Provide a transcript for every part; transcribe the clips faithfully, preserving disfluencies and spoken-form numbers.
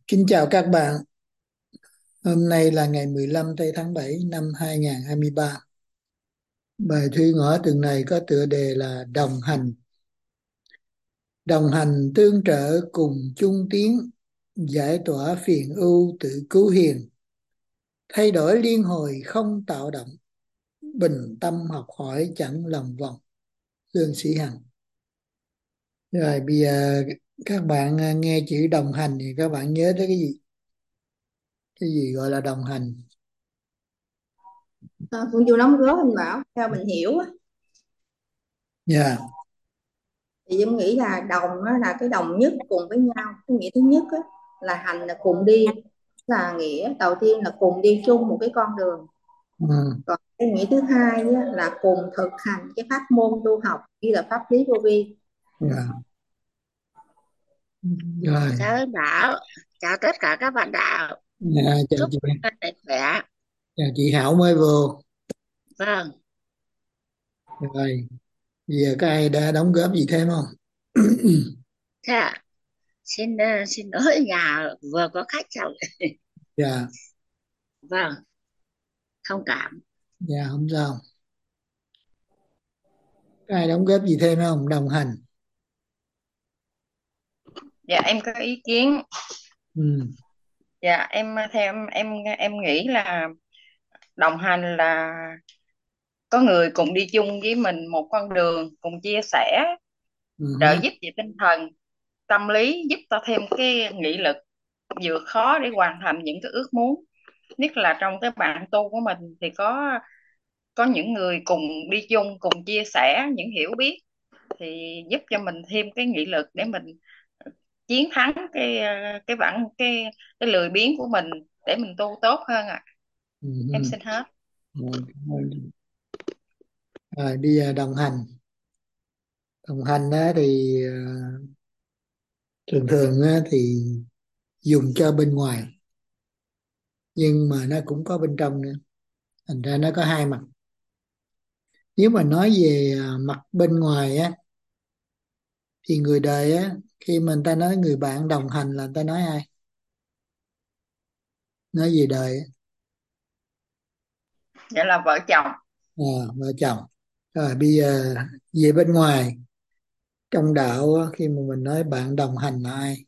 Kính chào các bạn. Hôm nay là ngày mười lăm tây tháng bảy năm hai nghìn không trăm hai mươi ba. Bài Thư ngõ tuần này có tựa đề là Đồng hành. Đồng hành tương trợ cùng chung tiến, giải tỏa phiền ưu tự cứu hiền, thay đổi liên hồi không tạo động, bình tâm học hỏi chẳng lòng vòng. Lương Sĩ Hằng. Rồi bây giờ các bạn à, nghe chữ đồng hành thì các bạn nhớ tới cái gì? Cái gì gọi là đồng hành? Ờ, Phương Du đóng góp anh Bảo theo mình hiểu á, Dạ. thì em nghĩ là đồng á, là cái đồng nhất cùng với nhau. Cái nghĩa thứ nhất á, là hành là cùng đi, là nghĩa đầu tiên là cùng đi chung một cái con đường. Ừ. Còn cái nghĩa thứ hai á, là cùng thực hành cái pháp môn tu học như là pháp lý vô vi. Dạ. Rồi. Chào anh Bảo, chào tất cả các bạn đạo, Dạ, chào chúc chị. các bạn khỏe. Chào chị Hảo mới vô. Vâng, Rồi, bây giờ các ai đã đóng góp gì thêm không? thế ạ, xin ờ, xin lỗi nhà vừa có khách chào. Dạ. Vâng, thông cảm. Dạ, không sao. Các ai đóng góp gì thêm không? Đồng hành. Dạ em có ý kiến. Ừ. Dạ em theo em em em nghĩ là đồng hành là có người cùng đi chung với mình một con đường, cùng chia sẻ, Ừ. trợ Hứ. giúp về tinh thần, tâm lý, giúp ta thêm cái nghị lực vượt khó để hoàn thành những cái ước muốn. Nhất là trong cái bạn tu của mình thì có có những người cùng đi chung, cùng chia sẻ những hiểu biết thì giúp cho mình thêm cái nghị lực để mình chiến thắng cái ờ, cái bản cái cái lười biếng của mình để mình tu tốt hơn ạ. Ừ. Em Hứ. xin hết. Rồi, cảm ơn. Rồi, bây giờ đồng hành. Đồng hành á thì ờ, thường thường á thì dùng cho bên ngoài, nhưng mà nó cũng có bên trong nữa. Thành ra nó có hai mặt. Nếu mà nói về ờ, mặt bên ngoài á, thì người đời á, khi mà người ta nói người bạn đồng hành là người ta nói ai? Nói về đời á. Vậy là vợ chồng. À, vợ chồng. Rồi bây giờ về bên ngoài, trong đạo á, khi mà mình nói bạn đồng hành là ai?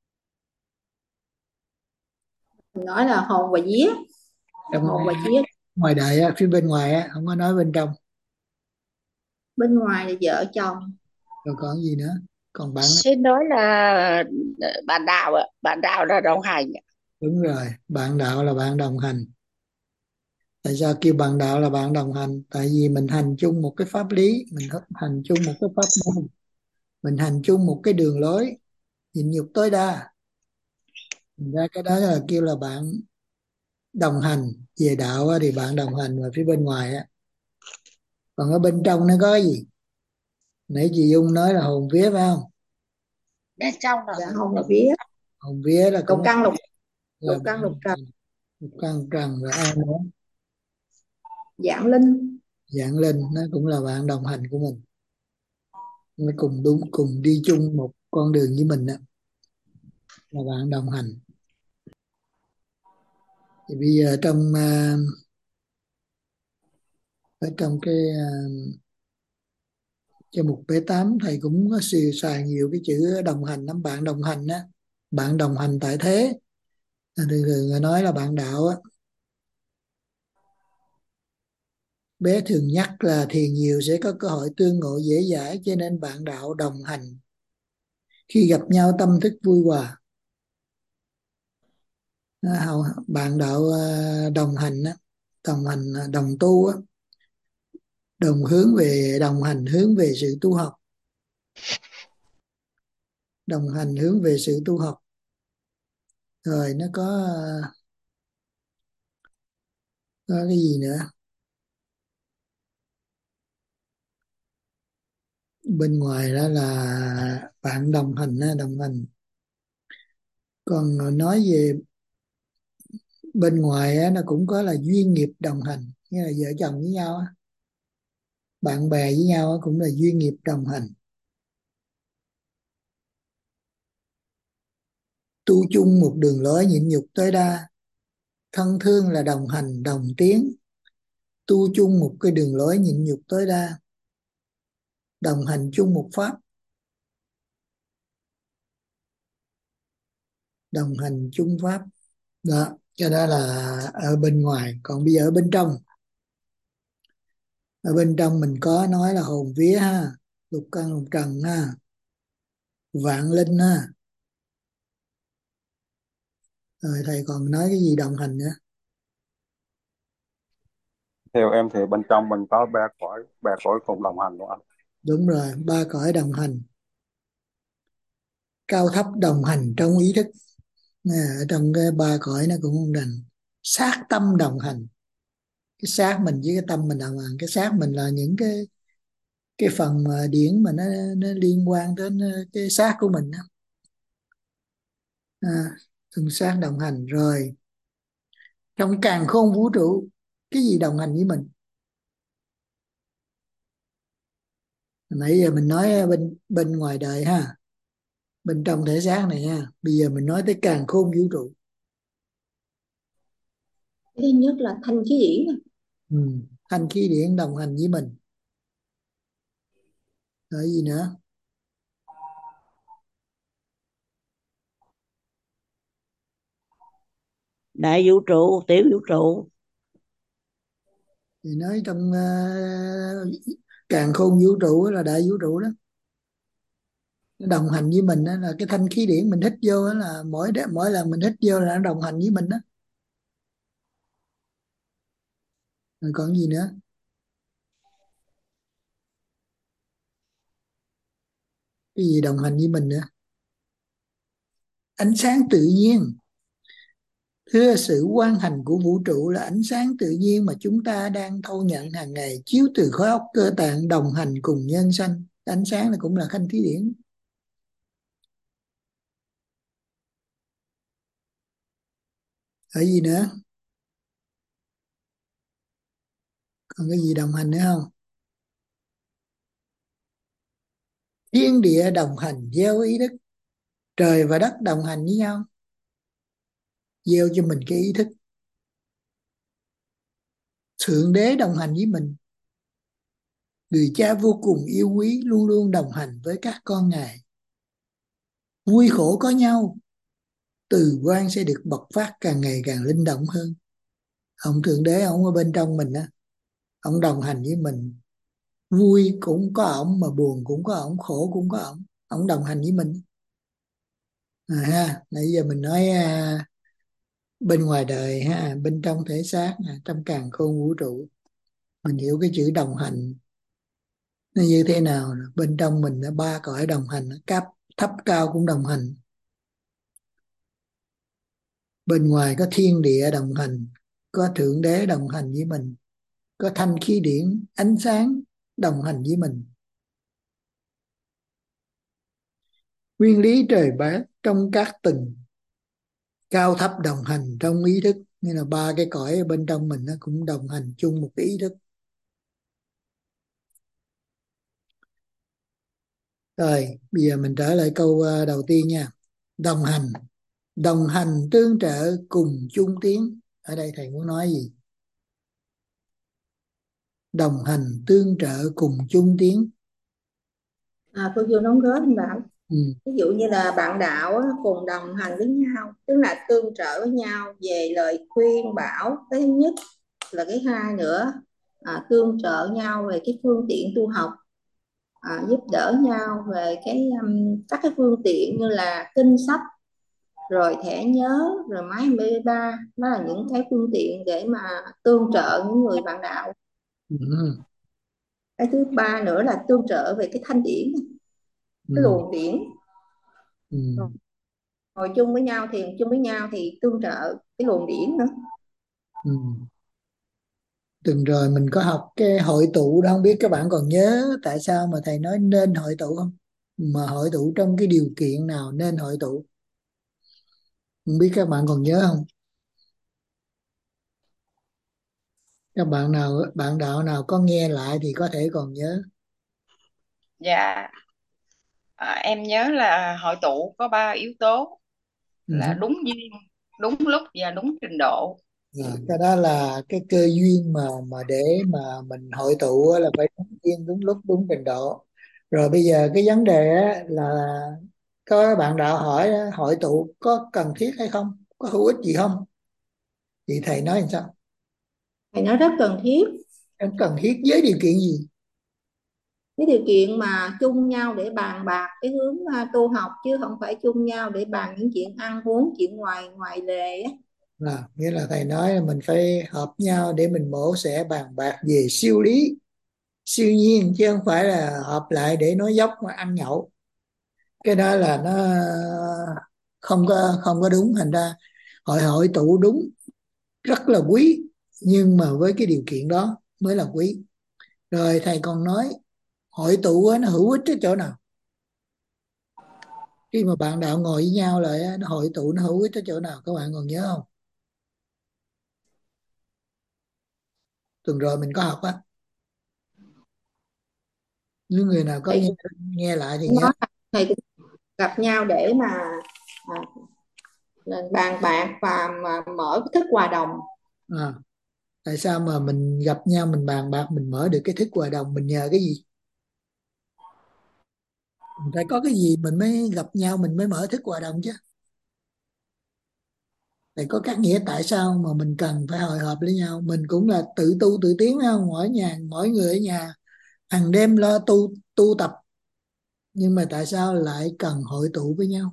Mình nói là hồn và vía, Trong hồn và vía. ngoài đời á, phía bên ngoài á, không có nói bên trong. Bên ngoài là vợ chồng. Rồi còn gì nữa? Còn bạn đó. Xin nói là ờ, bạn đạo ạ, bạn đạo là đồng hành. Đúng rồi, bạn đạo là bạn đồng hành. Tại sao kêu bạn đạo là bạn đồng hành? Tại vì mình hành chung một cái pháp lý, mình hành chung một cái pháp môn, mình hành chung một cái đường lối, nhịn nhục tối đa. Thành ra cái đó là kêu là bạn đồng hành. Về đạo á, thì bạn đồng hành và phía bên ngoài á. Còn ở bên trong nó có cái gì? Nãy chị Dung nói là hồn vía phải không? Bên trong là Dạ hồn và vía, Hồn vía là lục cũng căn lục là lục căn bạn lục trần, một căn trần, và ai nữa? dạng linh. Dạng linh nó cũng là bạn đồng hành của mình, nó cùng đúng cùng đi chung một con đường với mình đó, là bạn đồng hành. Thì bây giờ trong à, ở trong cái à, cái mục b tám thầy cũng có xì xài nhiều cái chữ đồng hành lắm. Bạn đồng hành á, bạn đồng hành tại thế, thường thường người nói là bạn đạo á. Bé thường nhắc là thiền nhiều sẽ có cơ hội tương ngộ dễ dãi, cho nên bạn đạo đồng hành khi gặp nhau tâm thức vui hòa. À, hầu bạn đạo à, đồng hành á, đồng hành à, đồng tu á, đồng hướng về đồng hành hướng về sự tu học, đồng hành hướng về sự tu học. Rồi nó có à, có cái gì nữa? Bên ngoài đó là bạn đồng hành á, đồng hành. Còn nói về bên ngoài á, nó cũng có là duyên nghiệp đồng hành, nghĩa là vợ chồng với nhau á, bạn bè với nhau á, cũng là duyên nghiệp đồng hành. Tu chung một đường lối nhịn nhục tối đa. Thân thương là đồng hành đồng tiến. Tu chung một cái đường lối nhịn nhục tối đa, đồng hành chung một pháp. Đồng hành chung pháp. Đó, cho đó là ở bên ngoài. Còn bây giờ ở bên trong, ở bên trong mình có nói là hồn vía ha, lục căn lục trần ha, vạn linh ha. Rồi thầy còn nói cái gì đồng hành nữa? Theo em thì bên trong mình có ba cõi ba cõi cùng đồng hành luôn anh. Đúng rồi, ba cõi đồng hành. Cao thấp đồng hành trong ý thức. Nè, ở trong cái ba cõi nó cũng không đành. Sát tâm đồng hành. Cái xác mình với cái tâm mình đồng hành. Cái xác mình là những cái cái phần mà điển mà nó nó liên quan đến ờ, cái xác của mình đó. À, thân xác đồng hành. Rồi trong càn khôn vũ trụ, cái gì đồng hành với mình? Nãy giờ mình nói bên bên ngoài đời ha, bên trong thể xác này ha. Bây giờ mình nói tới càn khôn vũ trụ. Thứ nhất là thanh khí điển. Ừ. Thanh khí điển đồng hành với mình. Rồi gì nữa? Đại vũ trụ, tiểu vũ trụ. Thì nói trong uh, càn khôn vũ trụ là đại vũ trụ đó. Nó đồng hành với mình đó, là cái thanh khí điển mình hít vô đó, là mỗi mỗi lần mình hít vô là nó đồng hành với mình đó. Rồi còn gì nữa? Cái gì đồng hành với mình nữa? Ánh sáng tự nhiên. Thưa, sự quang hành của vũ trụ là ánh sáng tự nhiên mà chúng ta đang thâu nhận hàng ngày, chiếu từ khối óc cơ tạng, đồng hành cùng nhân sanh. Ánh sáng là cũng là thanh khí điển. Ở gì nữa? Còn cái gì đồng hành nữa không? Thiên địa đồng hành gieo ý thức. Trời và đất đồng hành với nhau, gieo cho mình cái ý thức. Thượng đế đồng hành với mình. Người cha vô cùng yêu quý luôn luôn đồng hành với các con ngài. Vui khổ có nhau, từ quan sẽ được bộc phát càng ngày càng linh động hơn. Ông Thượng Đế, ông ở bên trong mình á, ông đồng hành với mình. Vui cũng có ổng, mà buồn cũng có ổng, khổ cũng có ổng. Ông đồng hành với mình. À, ha, nãy giờ mình nói à, bên ngoài đời ha, bên trong thể xác, à, trong càn khôn vũ trụ. Mình hiểu cái chữ đồng hành nó như thế nào. Bên trong mình là ba cõi đồng hành, cấp thấp cao cũng đồng hành. Bên ngoài có thiên địa đồng hành, có thượng đế đồng hành với mình, có thanh khí điển ánh sáng đồng hành với mình. Nguyên lý trời bát trong các tầng, cao thấp đồng hành trong ý thức. Như là ba cái cõi ở bên trong mình nó cũng đồng hành chung một cái ý thức. Rồi bây giờ mình trở lại câu ờ, đầu tiên nha. Đồng hành. Đồng hành tương trợ cùng chung tiến. Ở đây thầy muốn nói gì? Đồng hành tương trợ cùng chung tiến. À, cô vô đóng góp anh Bảo. Ừ. Ví dụ như là bạn đạo á, cùng đồng hành với nhau, tức là tương trợ với nhau về lời khuyên bảo. Cái thứ nhất là cái hai nữa, à, tương trợ nhau về cái phương tiện tu học, à, giúp đỡ nhau về cái um, các cái phương tiện như là kinh sách, rồi thẻ nhớ, rồi máy em pê ba. Đó là những cái phương tiện để mà tương trợ những người bạn đạo. Ừ. Cái thứ ba nữa là tương trợ về cái thanh điển, cái Ừ. luồng điển. Ừ. Ngồi chung với nhau, thiền chung với nhau thì tương trợ cái luồng điển nữa. Ừ. Từng rồi mình có học cái hội tụ đó, không biết các bạn còn nhớ tại sao mà thầy nói nên hội tụ không? Mà hội tụ trong cái điều kiện nào nên hội tụ? Không biết các bạn còn nhớ không? Các bạn nào, bạn đạo nào có nghe lại thì có thể còn nhớ. Dạ, à, em nhớ là hội tụ có ba yếu tố. là Ừ. đúng duyên, đúng lúc và đúng trình độ. À, cái đó là cái cơ duyên mà mà để mà mình hội tụ á, là phải đúng duyên đúng lúc đúng trình độ. Rồi bây giờ cái vấn đề á, là có bạn đạo hỏi á, hội tụ có cần thiết hay không, có hữu ích gì không, thì thầy nói làm sao? Thầy nói rất cần thiết. Em cần thiết với điều kiện gì? Cái điều kiện mà chung nhau để bàn bạc cái hướng à, tu học, chứ không phải chung nhau để bàn những chuyện ăn uống, chuyện ngoài ngoài lề á. Là nghĩa là thầy nói là mình phải hợp nhau để mình mổ xẻ bàn bạc về siêu lý siêu nhiên, chứ không phải là hợp lại để nói dốc mà ăn nhậu. Cái đó là nó không có không có đúng. Thành ra hội hội tụ đúng, rất là quý, nhưng mà với cái điều kiện đó mới là quý. Rồi thầy còn nói hội tụ á, nó hữu ích ở chỗ nào? Khi mà bạn đạo ngồi với nhau lại á, nó hội tụ nó hữu ích ở chỗ nào, các bạn còn nhớ không? Tuần rồi mình có học á, nếu người nào có Thầy nghe cũng nghe lại thì nhớ. nói là thầy cũng gặp nhau để mà à, bàn bạc và mà mở cái thức hòa đồng. À, tại sao mà mình gặp nhau mình bàn bạc mình mở được cái thức hòa đồng, mình nhờ cái gì? Mình phải có cái gì mình mới gặp nhau mình mới mở thức hòa đồng chứ. Phải có các nghĩa tại sao mà mình cần phải hội họp với nhau. Mình cũng là tự tu tự tiến phải không, mỗi nhà mỗi người ở nhà hàng đêm lo tu tu tập, nhưng mà tại sao lại cần hội tụ với nhau?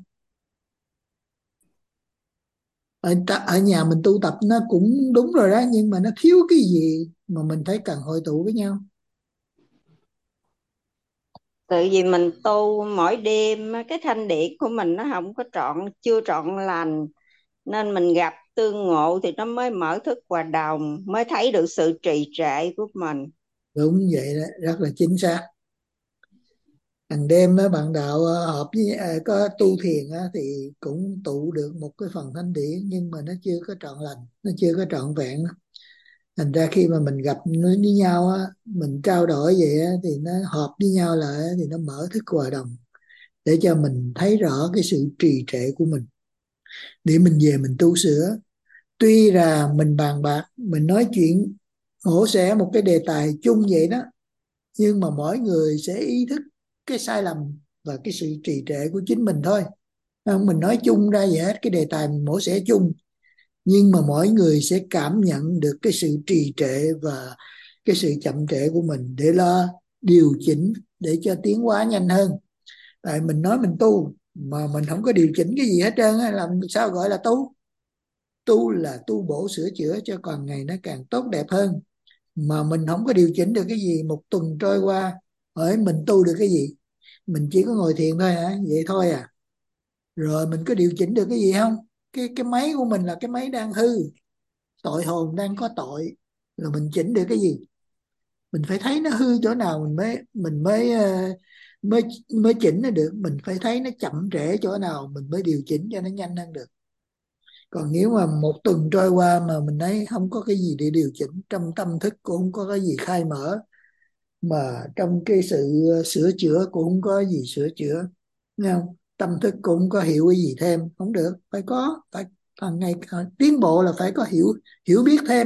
Ở, ta- ở nhà mình tu tập nó cũng đúng rồi đó, nhưng mà nó thiếu cái gì mà mình phải cần hội tụ với nhau? Tại vì mình tu mỗi đêm cái thanh điển của mình nó không có trọn, chưa trọn lành, nên mình gặp tương ngộ thì nó mới mở thức hòa đồng, mới thấy được sự trì trệ của mình. Đúng vậy đó, rất là chính xác. Hàng đêm á, bạn đạo ờ, họp với ờ, có tu thiền á, thì cũng tụ được một cái phần thanh điển, nhưng mà nó chưa có trọn lành, nó chưa có trọn vẹn. Thành ra khi mà mình gặp với nhau á, mình trao đổi vậy á, thì nó hợp với nhau lại á, thì nó mở thức hòa đồng để cho mình thấy rõ cái sự trì trệ của mình, để mình về mình tu sửa. Tuy là mình bàn bạc mình nói chuyện mổ xẻ một cái đề tài chung vậy đó, nhưng mà mỗi người sẽ ý thức cái sai lầm và cái sự trì trệ của chính mình thôi. Không, mình nói chung ra vậy hết, cái đề tài mình mổ xẻ chung, nhưng mà mỗi người sẽ cảm nhận được cái sự trì trệ và cái sự chậm trễ của mình để lo điều chỉnh để cho tiến hóa nhanh hơn. Tại mình nói mình tu mà mình không có điều chỉnh cái gì hết trơn á, làm sao gọi là tu? Tu là tu bổ sửa chữa cho càng ngày nó càng tốt đẹp hơn, mà mình không có điều chỉnh được cái gì. Một tuần trôi qua hỏi mình tu được cái gì? Mình chỉ có ngồi thiền thôi hả, vậy thôi à? Rồi mình có điều chỉnh được cái gì không? Cái cái máy của mình là cái máy đang hư, tội hồn đang có tội, là mình chỉnh được cái gì? Mình phải thấy nó hư chỗ nào mình mới mình mới ờ, mới mới chỉnh nó được. Mình phải thấy nó chậm trễ chỗ nào mình mới điều chỉnh cho nó nhanh hơn được. Còn nếu mà một tuần trôi qua mà mình thấy không có cái gì để điều chỉnh, trong tâm thức cũng không có cái gì khai mở, mà trong cái sự ờ, sửa chữa cũng không có gì sửa chữa, nghe không? Tâm thức cũng không có hiểu cái gì thêm, không được. Phải có, phải hàng ngày tiến bộ là phải có hiểu hiểu biết thêm.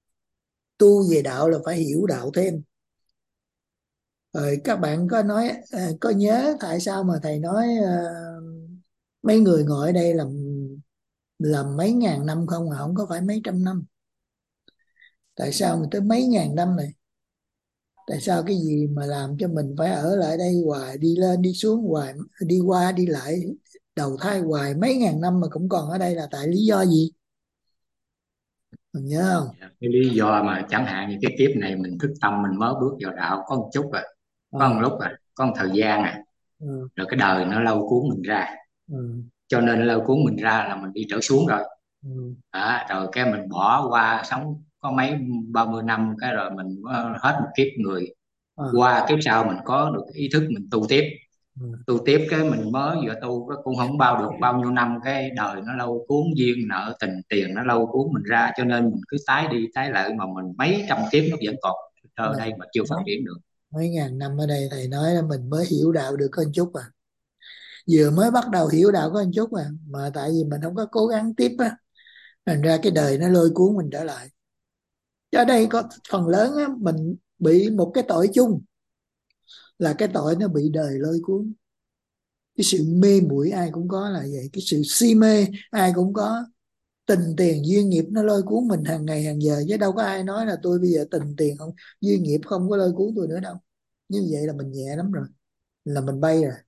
Tu về đạo là phải hiểu đạo thêm. Rồi các bạn có nói ờ, có nhớ tại sao mà thầy nói ờ, mấy người ngồi ở đây làm làm mấy ngàn năm không, à không có phải mấy trăm năm? Tại sao mà tới mấy ngàn năm này? Tại sao cái gì mà làm cho mình phải ở lại đây hoài, đi lên đi xuống hoài, đi qua đi lại, đầu thai hoài mấy ngàn năm mà cũng còn ở đây, là tại lý do gì? Mình nhớ không? Dạ, cái lý do mà chẳng hạn như cái kiếp này mình thức tâm mình mới bước vào đạo có một chút à, có một À, lúc à, có một thời gian à, ừ, rồi cái đời nó lâu cuốn mình ra, ừ, cho nên lâu cuốn mình ra là mình đi trở xuống rồi. ừ, Đó, rồi cái mình bỏ qua sống có mấy ba mươi năm cái rồi mình có hết một kiếp người, à, qua kiếp sau mình có được ý thức mình tu tiếp, ừ. tu tiếp cái mình mới vừa tu cái cũng không bao được bao nhiêu năm, cái đời nó lâu cuốn, duyên nợ tình tiền nó lâu cuốn mình ra, cho nên mình cứ tái đi tái lại mà mình mấy trăm kiếp nó vẫn còn ở Mà đây mà chưa phát mấy, triển được. mấy ngàn năm ở đây thầy nói là mình mới hiểu đạo được có một chút à. vừa mới bắt đầu hiểu đạo có một chút à, mà tại vì mình không có cố gắng tiếp á, thành ra cái đời nó lôi cuốn mình trở lại. Ở đây có phần lớn á, mình bị một cái tội chung, là cái tội nó bị đời lôi cuốn. Cái sự mê muội ai cũng có là vậy, cái sự si mê ai cũng có, tình tiền duyên nghiệp nó lôi cuốn mình hàng ngày hàng giờ, chứ đâu có ai nói là tôi bây giờ tình tiền không, duyên nghiệp không có lôi cuốn tôi nữa đâu. Như vậy là mình nhẹ lắm rồi, là mình bay rồi.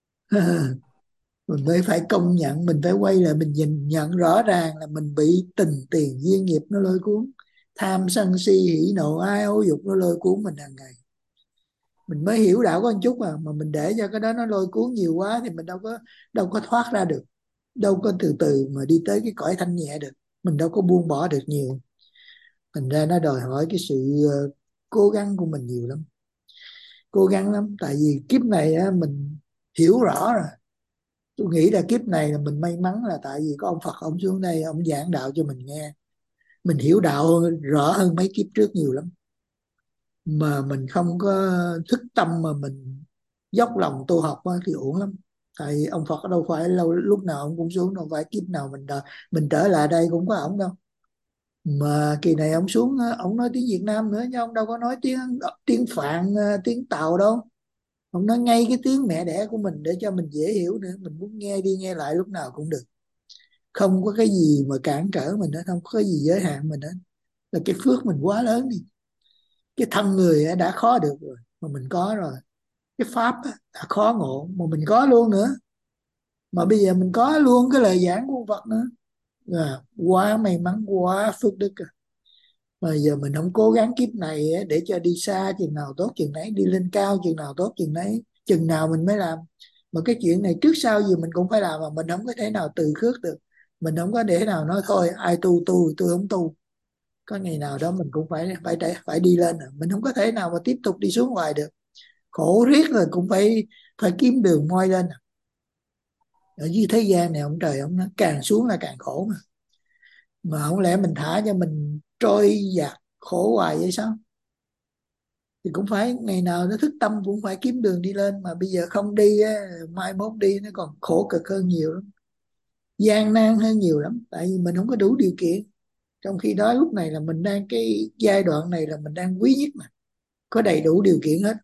Mình mới phải công nhận, mình phải quay lại mình nhìn nhận rõ ràng là mình bị tình tiền duyên nghiệp nó lôi cuốn, tham sân si hỉ nộ ái ố dục nó lôi cuốn mình hàng ngày. Mình mới hiểu đạo có một chút à, mà mình để cho cái đó nó lôi cuốn nhiều quá thì mình đâu có đâu có thoát ra được, đâu có từ từ mà đi tới cái cõi thanh nhẹ được, mình đâu có buông bỏ được nhiều. Thành ra nó đòi hỏi cái sự ờ, cố gắng của mình nhiều lắm, cố gắng lắm. Tại vì kiếp này á, mình hiểu rõ rồi. Tôi nghĩ là kiếp này là mình may mắn là tại vì có ông Phật ông xuống đây ông giảng đạo cho mình nghe, mình hiểu đạo hơn, rõ hơn mấy kiếp trước nhiều lắm. Mà mình không có thức tâm mà mình dốc lòng tu học á, thì uổng lắm. Tại vì ông Phật đâu phải lâu lúc nào ông cũng xuống, đâu phải kiếp nào mình đợi, mình trở lại đây cũng có ổng đâu. Mà kỳ này ông xuống á, ông nói tiếng Việt Nam nữa chứ ông đâu có nói tiếng tiếng Phạn, ờ, tiếng Tàu đâu. Ông nói ngay cái tiếng mẹ đẻ của mình để cho mình dễ hiểu nữa, mình muốn nghe đi nghe lại lúc nào cũng được, không có cái gì mà cản trở mình hết, không có cái gì giới hạn mình hết. Là cái phước mình quá lớn đi. Cái thân người á đã khó được rồi mà mình có rồi, cái pháp á đã khó ngộ mà mình có luôn nữa, mà bây giờ mình có luôn cái lời giảng của Phật nữa, là quá may mắn, quá phước đức à. Mà giờ mình không cố gắng kiếp này á, để cho đi xa chừng nào tốt chừng nấy, đi lên cao chừng nào tốt chừng nấy, chừng nào mình mới làm. Mà cái chuyện này trước sau gì mình cũng phải làm, mà mình không có thể nào từ khước được. Mình không có thể nào nói thôi ai tu tu tôi không tu, có ngày nào đó mình cũng phải phải phải, phải đi lên à. Mình không có thể nào mà tiếp tục đi xuống hoài được, khổ riết rồi cũng phải phải kiếm đường moi lên à. Ở dưới thế gian này ông trời ông nói càng xuống là càng khổ mà mà không lẽ mình thả cho mình trôi dạt khổ hoài vậy sao? Thì cũng phải ngày nào nó thức tâm cũng phải kiếm đường đi lên, mà bây giờ không đi á, mai mốt đi nó còn khổ cực hơn nhiều lắm, gian nan hơn nhiều lắm, tại vì mình không có đủ điều kiện. Trong khi đó lúc này là mình đang cái giai đoạn này là mình đang quý nhất mà, có đầy đủ điều kiện hết.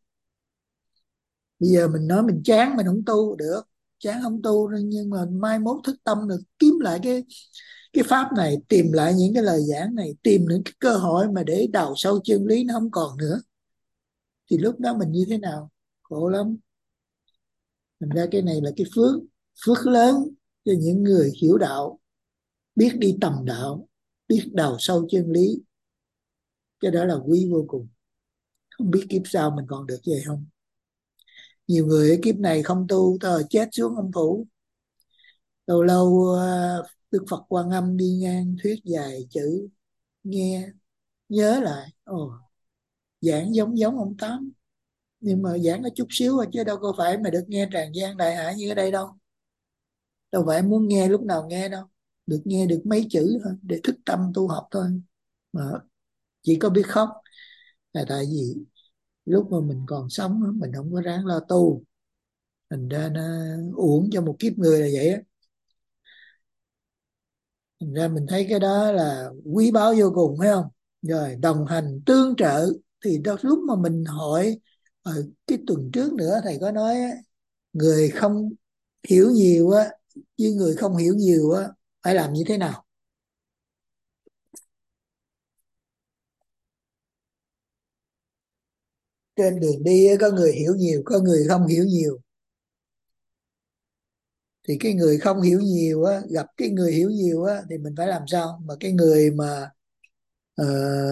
Bây giờ mình nói mình chán mình không tu được, chán không tu, nhưng mà mai mốt thức tâm được kiếm lại cái cái pháp này, tìm lại những cái lời giảng này, tìm những cái cơ hội mà để đào sâu chân lý nó không còn nữa, thì lúc đó mình như thế nào? Khổ lắm. Thành ra cái này là cái phước, phước lớn cho những người hiểu đạo, biết đi tầm đạo, biết đào sâu chân lý. Cái đó là quý vô cùng. Không biết kiếp sau mình còn được vậy không? Nhiều người ở kiếp này không tu thôi chết xuống âm phủ. Lâu lâu ờ, Đức Phật Quan Âm đi ngang thuyết vài chữ, nghe nhớ lại, ồ, giảng giống giống ông Tám, nhưng mà giảng có chút xíu thôi chứ đâu có phải mà được nghe tràn gian đại hải như ở đây đâu. Đâu phải muốn nghe lúc nào nghe đâu, được nghe được mấy chữ thôi để thức tâm tu học thôi. Mà chỉ có biết khóc là tại vì lúc mà mình còn sống á, mình không có ráng lo tu, thành ra nó uổng cho một kiếp người là vậy á. Thành ra mình thấy cái đó là quý báu vô cùng, phải không? Rồi đồng hành tương trợ, thì đó lúc mà mình hỏi ở cái tuần trước nữa thầy có nói á, người không hiểu nhiều á với người không hiểu nhiều á phải làm như thế nào? Trên đường đi á, có người hiểu nhiều, có người không hiểu nhiều. Thì cái người không hiểu nhiều á gặp cái người hiểu nhiều á thì mình phải làm sao? Mà cái người mà ờ,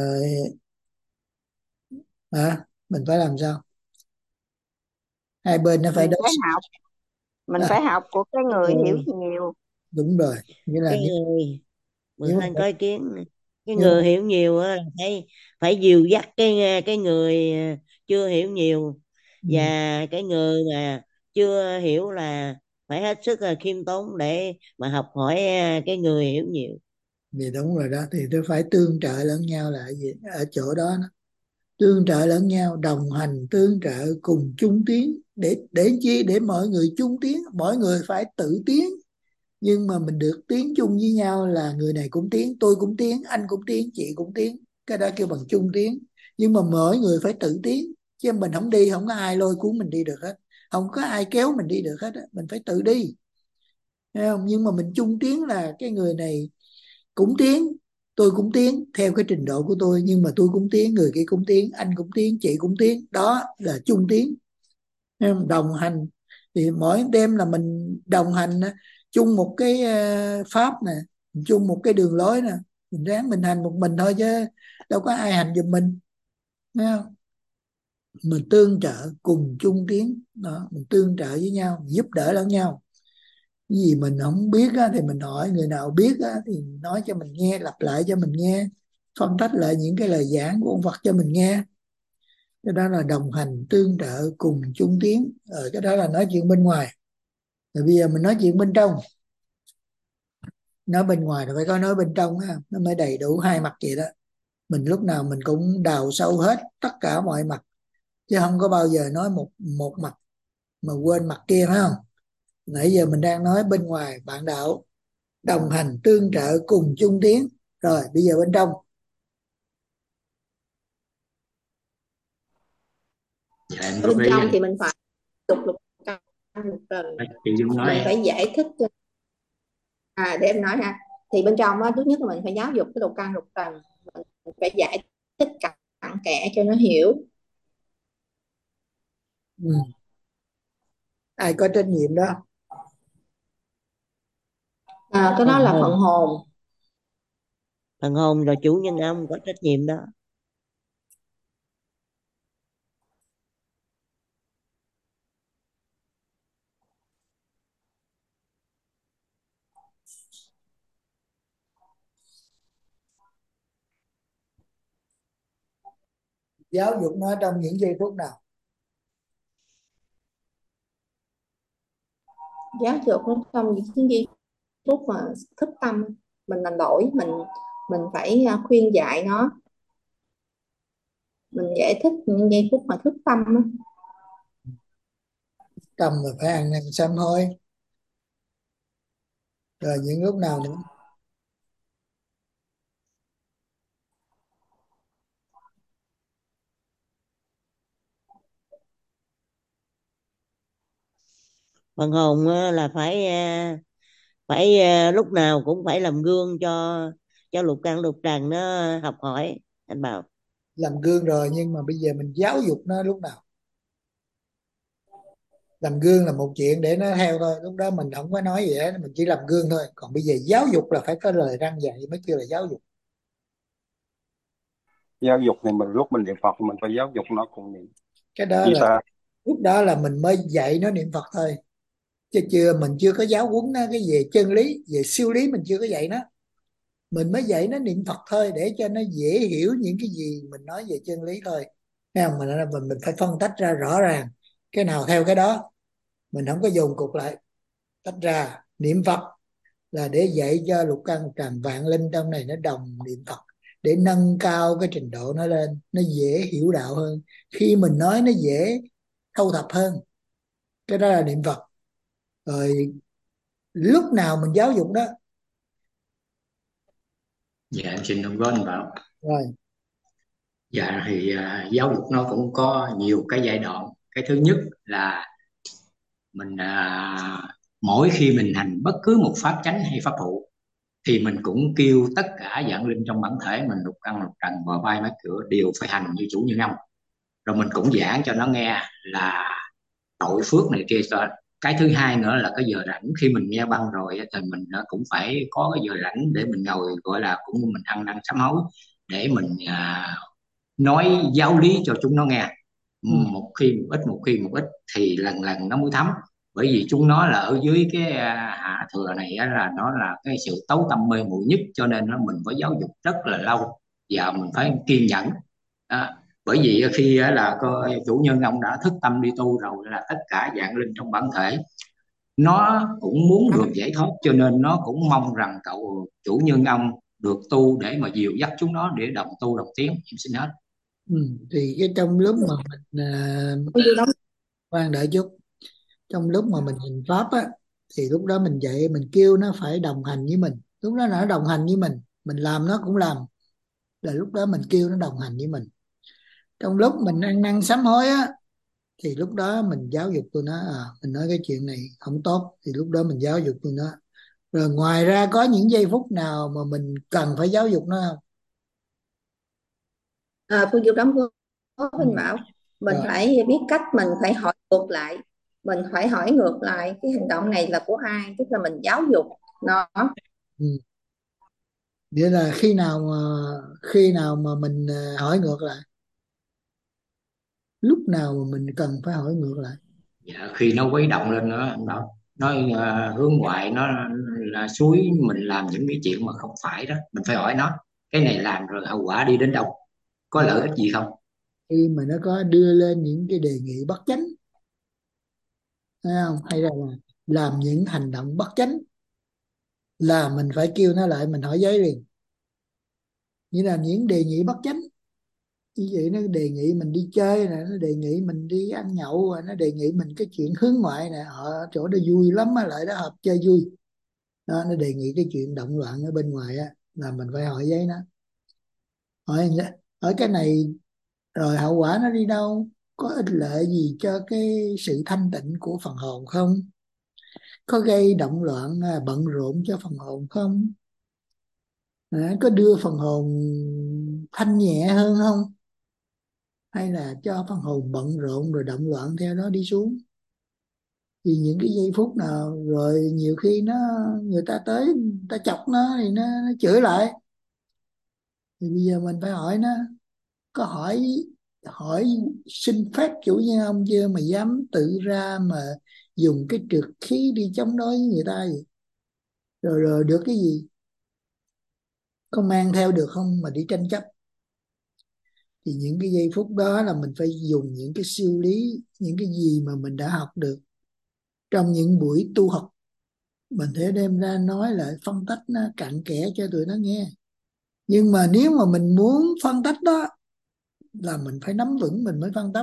à, mình phải làm sao? Hai bên nó phải Mình đối phải xử. học, mình À, phải học của cái người hiểu ừ, nhiều. đúng rồi, nghĩa là Cái nếu, người Mười nếu Thanh có ý kiến này. Cái nếu người hiểu nhiều á là phải phải dìu dắt cái cái người à, chưa hiểu nhiều, ừ, và cái người mà chưa hiểu là phải hết sức là khiêm tốn để mà học hỏi à, cái người hiểu nhiều. thì đúng rồi đó, thì tôi phải tương trợ lẫn nhau lại gì ở chỗ đó, đó. Tương trợ lẫn nhau, đồng hành tương trợ cùng chung tiến. Để để chi? Để mọi người chung tiến. Mỗi người phải tự tiến, nhưng mà mình được tiến chung với nhau là người này cũng tiến, tôi cũng tiến, anh cũng tiến, chị cũng tiến. Cái đó kêu bằng chung tiến. Nhưng mà mỗi người phải tự tiến, chứ mình không đi không có ai lôi cuốn mình đi được hết, không có ai kéo mình đi được hết á. Mình phải tự đi, thấy không? Nhưng mà mình chung tiến là cái người này cũng tiến, tôi cũng tiến theo cái trình độ của tôi, nhưng mà tôi cũng tiến, người kia cũng tiến, anh cũng tiến, chị cũng tiến, đó là chung tiến. Thấy không? Đồng hành thì mỗi đêm là mình đồng hành á, chung một cái ờ, pháp nè, chung một cái đường lối nè, mình ráng mình hành một mình thôi chứ đâu có ai hành giùm mình, thấy không? Mình tương trợ cùng chung tiến đó, mình tương trợ với nhau, giúp đỡ lẫn nhau. Cái gì mình không biết á, thì mình hỏi người nào biết á, thì nói cho mình nghe, lặp lại cho mình nghe, phân tích lại những cái lời giảng của ông Phật cho mình nghe. Cái đó là đồng hành tương trợ cùng chung tiến. Rồi cái đó là nói chuyện bên ngoài. Rồi bây giờ mình nói chuyện bên trong. Nói bên ngoài thì phải có nói bên trong ha, nó mới đầy đủ hai mặt vậy đó. Mình lúc nào mình cũng đào sâu hết tất cả mọi mặt, chứ không có bao giờ nói một một mặt mà quên mặt kia, phải không? Nãy giờ mình đang nói bên ngoài bạn đạo, đồng hành tương trợ cùng chung tiến. Rồi bây giờ bên trong. Dạ em Ở có bên cái trong thì mình phải tục lục căn một lần, chị Dung nói mình em. phải giải thích cho- à để em nói ha. Thì bên trong á, thứ nhất là mình phải giáo dục cái lục căn lục trần, mình phải giải thích cặn kẽ cho nó hiểu. Ừ. Ai có trách nhiệm đó? À, cái đó Phần là phần hồn, hồn. phần hồn là chủ nhân âm có trách nhiệm đó. Giáo dục nó trong những giây phút nào? Giáo dục nó trong những giây phút mà thức tâm mình làm lỗi, mình mình phải à, khuyên dạy nó, mình giải thích những giây phút mà thức tâm á. Cầm mà phải ăn năn sám hối. Rồi những lúc nào nữa? Phần hồn á, là phải à, phải à, lúc nào cũng phải làm gương cho cho lục căn lục trần nó học hỏi, anh bảo. Làm gương rồi, nhưng mà bây giờ mình giáo dục nó lúc nào? Làm gương là một chuyện để nó theo thôi, lúc đó mình không có nói gì hết, mình chỉ làm gương thôi. Còn bây giờ giáo dục là phải có lời răn dạy mới kêu là giáo dục. Giáo dục thì mình lúc mình niệm Phật mình phải giáo dục nó cùng niệm Cái đó chi là ta. lúc đó là mình mới dạy nó niệm Phật thôi, chứ chưa, mình chưa có giáo huấn nó cái về chân lý, về siêu lý mình chưa có dạy nó. Mình mới dạy nó niệm Phật thôi, để cho nó dễ hiểu những cái gì mình nói về chân lý thôi. Thấy không? Mình mình mình phải phân tách ra rõ ràng cái nào theo cái đó, mình không có dồn cục lại. Tách ra niệm Phật là để dạy cho lục căn lục trần vạn linh trong này nó đồng niệm Phật, để nâng cao cái trình độ nó lên, nó dễ hiểu đạo hơn, khi mình nói nó dễ thâu thập hơn. Cái đó là niệm Phật. Rồi lúc nào mình giáo dục đó? Dạ em xin đồng góp anh bảo. Rồi. Dạ thì à, giáo dục nó cũng có nhiều cái giai đoạn. Cái thứ nhất là mình à, mỗi khi mình hành bất cứ một pháp chánh hay pháp phụ thì mình cũng kêu tất cả dạng linh trong bản thể mình, lục căn lục trần và vai mấy cửa đều phải hành như chủ nhân ông. Rồi mình cũng giảng cho nó nghe là tội phước này kia. Rồi cái thứ hai nữa là cái giờ rảnh, khi mình nghe băng rồi á, thì mình à, cũng phải có cái giờ rảnh để mình ngồi, gọi là cũng như mình ăn năn sám hối, để mình à, nói giáo lý cho chúng nó nghe. Ừ. Một khi một ít, một khi một ít thì lần lần nó mới thấm. Bởi vì chúng nó là ở dưới cái à, hạ thừa này á, là nó là cái sự tấu tâm mê muội nhất, cho nên nó mình phải giáo dục rất là lâu và mình phải kiên nhẫn. À, bởi vì khi á, là có, chủ nhân ông đã thức tâm đi tu rồi, là tất cả dạng linh trong bản thể nó cũng muốn được giải thoát, cho nên nó cũng mong rằng cậu chủ nhân ông được tu để mà dìu dắt chúng nó để đồng tu đồng tiến. Em xin hết. Ừ. Thì cái trong lúc mà mình à, Cô vô đóng. khoan đợi chút, trong lúc mà mình hành pháp á, thì lúc đó mình dạy mình kêu nó phải đồng hành với mình, lúc đó nó đồng hành với mình mình làm nó cũng làm, là lúc đó mình kêu nó đồng hành với mình. Trong lúc mình ăn năn sám hối á, thì lúc đó mình giáo dục tụi nó, à, mình nói cái chuyện này không tốt, thì lúc đó mình giáo dục tụi nó. Rồi ngoài ra có những giây phút nào mà mình cần phải giáo dục nó không? À, cô vô đóng cô Ừ. Minh bảo mình Rồi. phải biết cách mình phải hỏi ngược lại, mình phải hỏi ngược lại cái hành động này là của ai, tức là mình giáo dục nó. Ừ. Nghĩa là khi nào mà khi nào mà mình à, hỏi ngược lại, lúc nào mà mình cần phải hỏi ngược lại? Dạ, khi nó quấy động lên nữa anh Bảo, nó ờ, hướng ngoại, nó là suối mình làm những cái chuyện mà không phải đó, mình phải hỏi nó cái này làm rồi hậu quả đi đến đâu, có lợi ích gì không. Khi mà nó có đưa lên những cái đề nghị bất chánh, thấy không, hay là làm những hành động bất chánh, là mình phải kêu nó lại, mình hỏi giấy liền. Như là những đề nghị bất chánh như vậy, nó đề nghị mình đi chơi nè, nó đề nghị mình đi ăn nhậu, rồi nó đề nghị mình cái chuyện hướng ngoại nè, ở chỗ đó vui lắm á, lại đó hợp chơi vui đó, nó đề nghị cái chuyện động loạn ở bên ngoài á, là mình phải hỏi giấy nó, hỏi ở cái này rồi hậu quả nó đi đâu, có ích lợi gì cho cái sự thanh tịnh của phần hồn không, có gây động loạn à, bận rộn cho phần hồn không, à, có đưa phần hồn thanh nhẹ hơn không, hay là cho phần hồn bận rộn rồi động loạn theo đó đi xuống. Thì những cái giây phút nào rồi nhiều khi nó người ta tới, người ta chọc nó thì nó, nó chửi lại, thì bây giờ mình phải hỏi nó, có hỏi hỏi xin phép chủ nhân ông chưa mà dám tự ra mà dùng cái trượt khí đi chống đối với người ta vậy, rồi rồi được cái gì, có mang theo được không mà đi tranh chấp. Thì những cái giây phút đó là mình phải dùng những cái siêu lý, những cái gì mà mình đã học được trong những buổi tu học, mình thể đem ra nói lại, phân tích nó cặn kẽ cho tụi nó nghe. Nhưng mà nếu mà mình muốn phân tích đó, là mình phải nắm vững mình mới phân tích,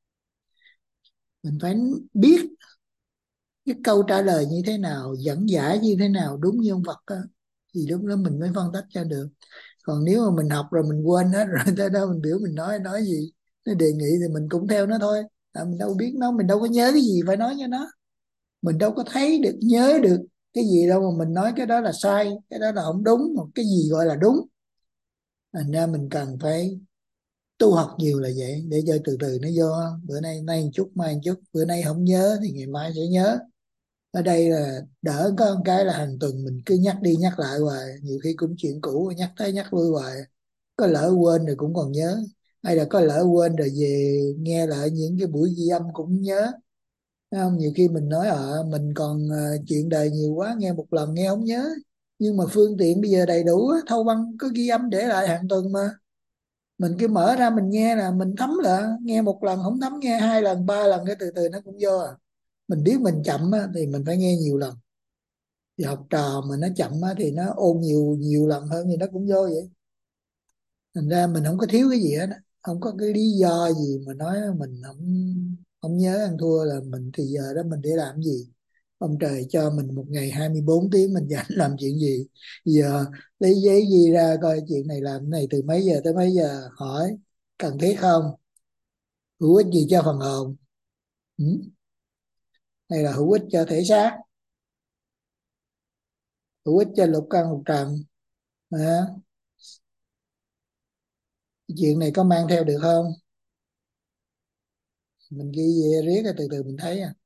mình phải biết cái câu trả lời như thế nào, dẫn giải như thế nào đúng như ông Phật á, thì lúc đó mình mới phân tích cho được. Còn nếu mà mình học rồi mình quên hết rồi tới đó mình biểu mình nói nói gì, nó đề nghị thì mình cũng theo nó thôi, à, mình đâu biết nó, mình đâu có nhớ cái gì phải nói cho nó, mình đâu có thấy được nhớ được cái gì đâu mà mình nói cái đó là sai, cái đó là không đúng, một cái gì gọi là đúng. Thành ra mình cần phải tu học nhiều là vậy, để cho từ từ nó vô, bữa nay nay một chút mai một chút, bữa nay không nhớ thì ngày mai sẽ nhớ. Ở đây là đỡ có một cái là hàng tuần mình cứ nhắc đi nhắc lại hoài, nhiều khi cũng chuyện cũ nhắc tới nhắc lui hoài, có lỡ quên rồi cũng còn nhớ, hay là có lỡ quên rồi về nghe lại những cái buổi ghi âm cũng nhớ. Thấy không, nhiều khi mình nói ở mình còn ờ, chuyện đời nhiều quá, nghe một lần nghe không nhớ, nhưng mà phương tiện bây giờ đầy đủ á, thâu băng có ghi âm để lại hàng tuần mà, mình cứ mở ra mình nghe là mình thấm, là nghe một lần không thấm, nghe hai lần ba lần cái từ từ nó cũng vô à. Mình biết mình chậm á, thì mình phải nghe nhiều lần, thì học trò mà nó chậm á, thì nó ôn nhiều nhiều lần hơn thì nó cũng vô vậy. Thành ra mình không có thiếu cái gì hết á, không có cái lý do gì mà nói mình không không nhớ ăn thua, là mình thì giờ đó mình để làm gì, ông trời cho mình một ngày hai mươi bốn tiếng mình dành làm chuyện gì, giờ lấy giấy ghi ra coi chuyện này làm cái này từ mấy giờ tới mấy giờ, hỏi cần thiết không, hữu ích gì cho phần hồn, ừ? Hay là hữu ích cho thể xác, hữu ích cho lục căn lục trần, à, chuyện này có mang theo được không, mình ghi về riết rồi từ từ mình thấy à,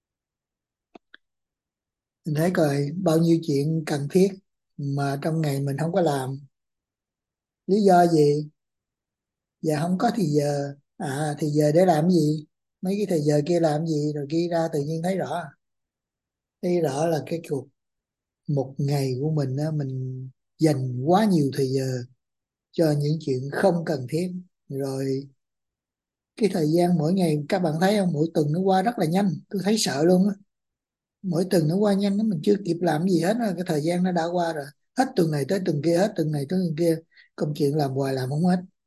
mình thấy coi bao nhiêu chuyện cần thiết mà trong ngày mình không có làm, lý do gì, dạ không có thì giờ, à thì giờ để làm gì, mấy cái thời giờ kia làm gì, rồi ghi ra tự nhiên thấy rõ, thấy rõ là cái cuộc một ngày của mình á, mình dành quá nhiều thời giờ cho những chuyện không cần thiết. Rồi cái thời gian mỗi ngày các bạn thấy không, mỗi tuần nó qua rất là nhanh, tôi thấy sợ luôn á, mỗi tuần nó qua nhanh, nó mình chưa kịp làm gì hết rồi cái thời gian nó đã qua rồi, hết tuần này tới tuần kia, hết tuần này tới tuần kia, công chuyện làm hoài làm không hết.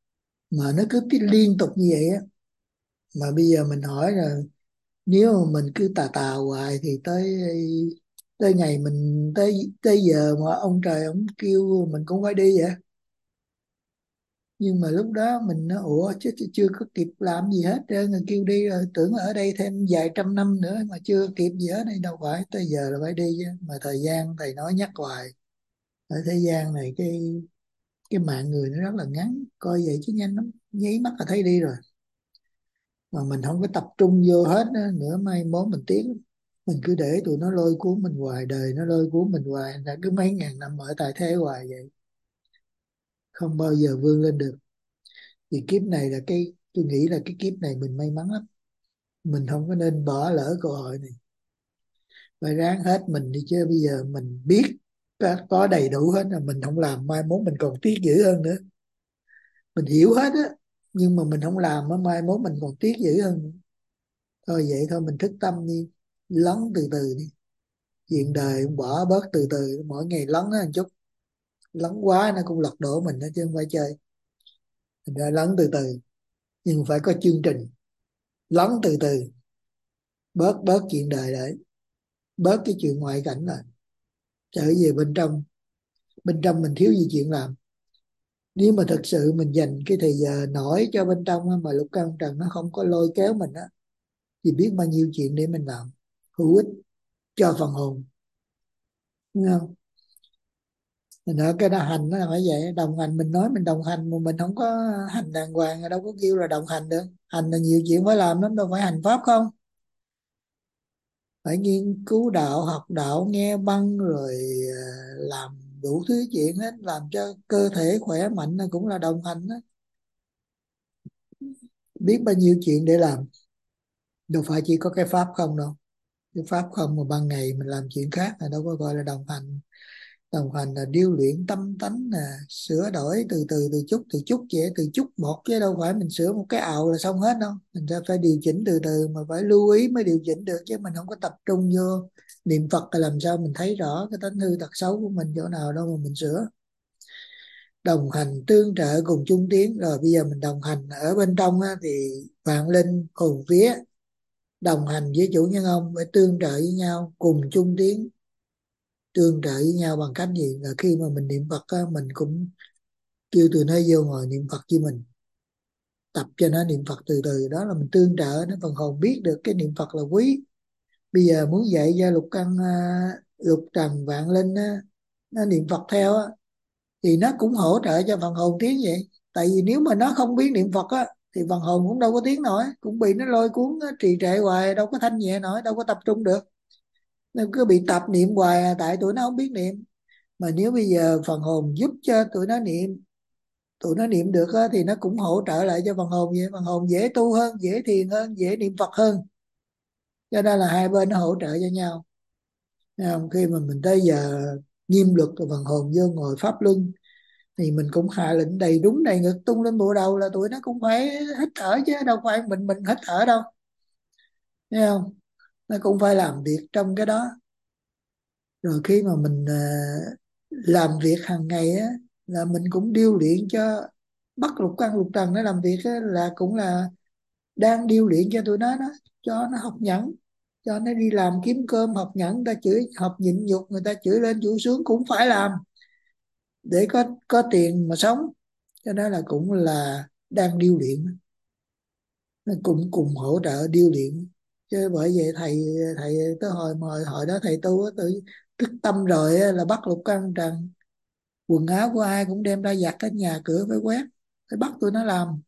mà nó cứ tiếp liên tục như vậy á. Mà bây giờ mình hỏi là nếu mà mình cứ tà tà hoài thì tới tới ngày mình tới tới giờ mà ông trời ông kêu mình cũng phải đi vậy. Nhưng mà lúc đó mình nói ủa chứ chứ chưa có kịp làm gì hết trơn rồi kêu đi rồi, tưởng ở đây thêm vài trăm năm nữa mà chưa kịp gì hết đây, đâu phải tới giờ là phải đi chứ. Mà thời gian thầy nói nhắc hoài, ở thế gian này cái cái mạng người nó rất là ngắn, coi vậy chứ nhanh lắm, nháy mắt là thấy đi rồi. Mà mình không có tập trung vô hết á, nữa mai mốt mình tiếc lắm. Mình cứ để tụi nó lôi cuốn mình hoài, đời nó lôi cuốn mình hoài, đã cứ mấy ngàn năm ở tại thế hoài vậy, không bao giờ vươn lên được. Thì kiếp này là cái, tôi nghĩ là cái kiếp này mình may mắn lắm, mình không có nên bỏ lỡ cơ hội này, phải ráng hết mình đi chứ. Bây giờ mình biết có, có đầy đủ hết rồi mình không làm, mai mốt mình còn tiếc dữ hơn nữa. Mình hiểu hết á, nhưng mà mình không làm á, mai mốt mình còn tiếc dữ hơn nữa. Thôi vậy thôi, mình thức tâm đi, lắng từ từ đi. Chuyện đời cũng bỏ bớt từ từ, mỗi ngày lắng nó một chút, lắng quá nó cũng lật đổ mình đó chứ không phải chơi. Mình ra lắng từ từ, nhưng phải có chương trình, lắng từ từ, bớt bớt chuyện đời lại, bớt cái chuyện ngoại cảnh lại, trở về bên trong. Bên trong mình thiếu gì chuyện làm. Nếu mà thật sự mình dành cái thời giờ nổi cho bên trong á, mà lục căn trần nó không có lôi kéo mình á, thì biết bao nhiêu chuyện để mình làm hữu ích cho phần hồn, đúng không? Mình ở cái đó hành nó là phải vậy, đồng hành. Mình nói mình đồng hành mà mình không có hành đàng hoàng, đâu có kêu là đồng hành được. Hành là nhiều chuyện phải làm lắm, đâu phải hành pháp không. Phải nghiên cứu đạo, học đạo, nghe băng rồi à, làm đủ thứ chuyện hết, làm cho cơ thể khỏe mạnh là cũng là đồng hành đó. Biết bao nhiêu chuyện để làm, đâu phải chỉ có cái pháp không đâu. Cái pháp không mà ban ngày mình làm chuyện khác là đâu có gọi là đồng hành. Đồng hành là điêu luyện tâm tánh, nè, sửa đổi từ từ từ chút từ chút vậy, từ chút một, chứ đâu phải mình sửa một cái ào là xong hết đâu. Mình sẽ phải điều chỉnh từ từ, mà phải lưu ý mới điều chỉnh được, chứ mình không có tập trung vô niệm Phật là làm sao mình thấy rõ cái tánh hư tật xấu của mình chỗ nào đâu mà mình sửa. Đồng hành tương trợ cùng chung tiến. Rồi bây giờ mình đồng hành ở bên trong á, thì vạn linh hồn vía đồng hành với chủ nhân ông, phải tương trợ với nhau cùng chung tiến. Tương trợ với nhau bằng cách gì? Là khi mà mình niệm Phật á, mình cũng kêu tụi nó vô ngồi niệm Phật với mình, tập cho nó niệm Phật từ từ. Đó là mình tương trợ nó, phần hồn biết được cái niệm Phật là quý. Bây giờ muốn dạy cho lục căn à, lục trần vạn linh á, nó niệm Phật theo á, thì nó cũng hỗ trợ cho phần hồn tiến vậy. Tại vì nếu mà nó không biết niệm Phật á, thì phần hồn cũng đâu có tiến nổi, cũng bị nó lôi cuốn á, trì trệ hoài, đâu có thanh nhẹ nổi, đâu có tập trung được. Nên cứ bị tập niệm hoài à, tại tụi nó không biết niệm. Mà nếu bây giờ phần hồn giúp cho tụi nó niệm, tụi nó niệm được á, thì nó cũng hỗ trợ lại cho phần hồn vậy. Phần hồn dễ tu hơn, dễ thiền hơn, dễ niệm Phật hơn. Cho nên là hai bên nó hỗ trợ cho nhau. Thấy không? Khi mà mình tới giờ nghiêm luật rồi phần hồn vô ngồi pháp luân, thì mình cũng hạ lệnh đầy đúng đầy ngực tung lên bộ đầu, là tụi nó cũng phải hít thở chứ, đâu phải mình mình hít thở đâu. Thấy không? Nó cũng phải làm việc trong cái đó. Rồi khi mà mình à, làm việc hàng ngày á, là mình cũng điêu luyện cho bắt lục căn lục trần nó làm việc á, là cũng là đang điêu luyện cho tụi nó đó, cho nó học nhẫn, cho nó đi làm kiếm cơm. Học nhẫn, người ta chửi học nhịn nhục, người ta chửi lên chửi xuống cũng phải làm để có có tiền mà sống. Cho nên là cũng là đang điêu luyện, nó cũng cùng hỗ trợ điêu luyện. Chứ bởi vậy thầy thầy tới hồi mà hồi, hồi đó thầy tu á, tự thức tâm rồi á, là bắt lục căn trần, quần áo của ai cũng đem ra giặt, cái nhà cửa phải quét, phải bắt tụi nó làm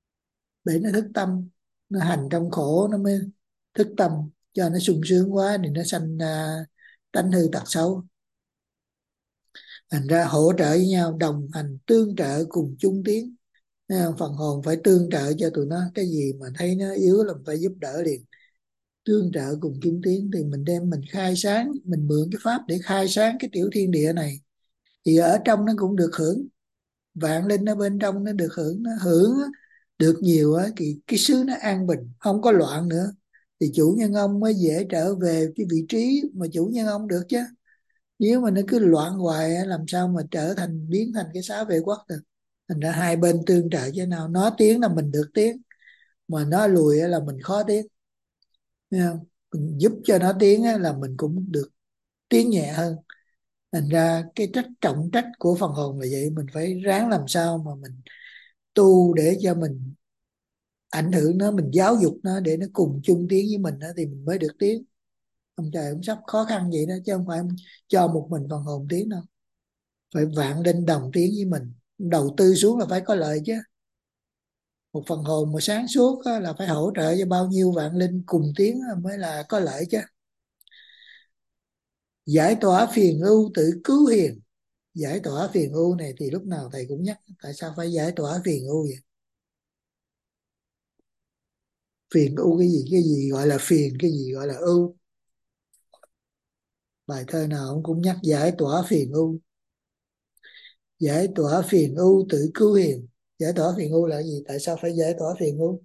để nó thức tâm. Nó hành trong khổ nó mới thức tâm, cho nó sung sướng quá thì nó sanh à, tánh hư tật xấu. Thành ra hỗ trợ với nhau, đồng hành tương trợ cùng chung tiến. Thấy không? Phần hồn phải tương trợ cho tụi nó, cái gì mà thấy nó yếu là mình phải giúp đỡ liền. Tương trợ cùng chung tiến thì mình đem mình khai sáng, mình mượn cái pháp để khai sáng cái tiểu thiên địa này, thì ở trong nó cũng được hưởng. Vạn linh ở bên trong nó được hưởng, nó hưởng á, được nhiều á, thì cái xứ nó an bình, không có loạn nữa, thì chủ nhân ông mới dễ trở về cái vị trí mà chủ nhân ông được chứ. Nếu mà nó cứ loạn hoài á, làm sao mà trở thành biến thành cái xá vệ quốc được. Thành ra hai bên tương trợ với nhau, nó tiến là mình được tiến, mà nó lùi là mình khó tiến. Thấy không? Mình giúp cho nó tiến là mình cũng được tiến nhẹ hơn. Thành ra cái trách trọng trách của phần hồn là vậy, mình phải ráng làm sao mà mình tu để cho mình ảnh hưởng nó, mình giáo dục nó để nó cùng chung tiến với mình đó, thì mình mới được tiến. Ông trời cũng sắp khó khăn vậy đó, chứ không phải cho một mình phần hồn tiến đâu, phải vạn linh đồng tiến với mình. Đầu tư xuống là phải có lợi chứ. Một phần hồn mà sáng suốt á, là phải hỗ trợ cho bao nhiêu vạn linh cùng tiến mới là có lợi chứ. Giải tỏa phiền ưu tự cứu hiền. Giải tỏa phiền ưu này thì lúc nào thầy cũng nhắc, tại sao phải giải tỏa phiền ưu vậy? Phiền ưu cái gì? Cái gì gọi là phiền, cái gì gọi là ưu? Bài thơ nào ông cũng nhắc giải tỏa phiền ưu. Giải tỏa phiền ưu tự cứu hiền. Giải tỏa phiền ưu là gì? Tại sao phải giải tỏa phiền ưu?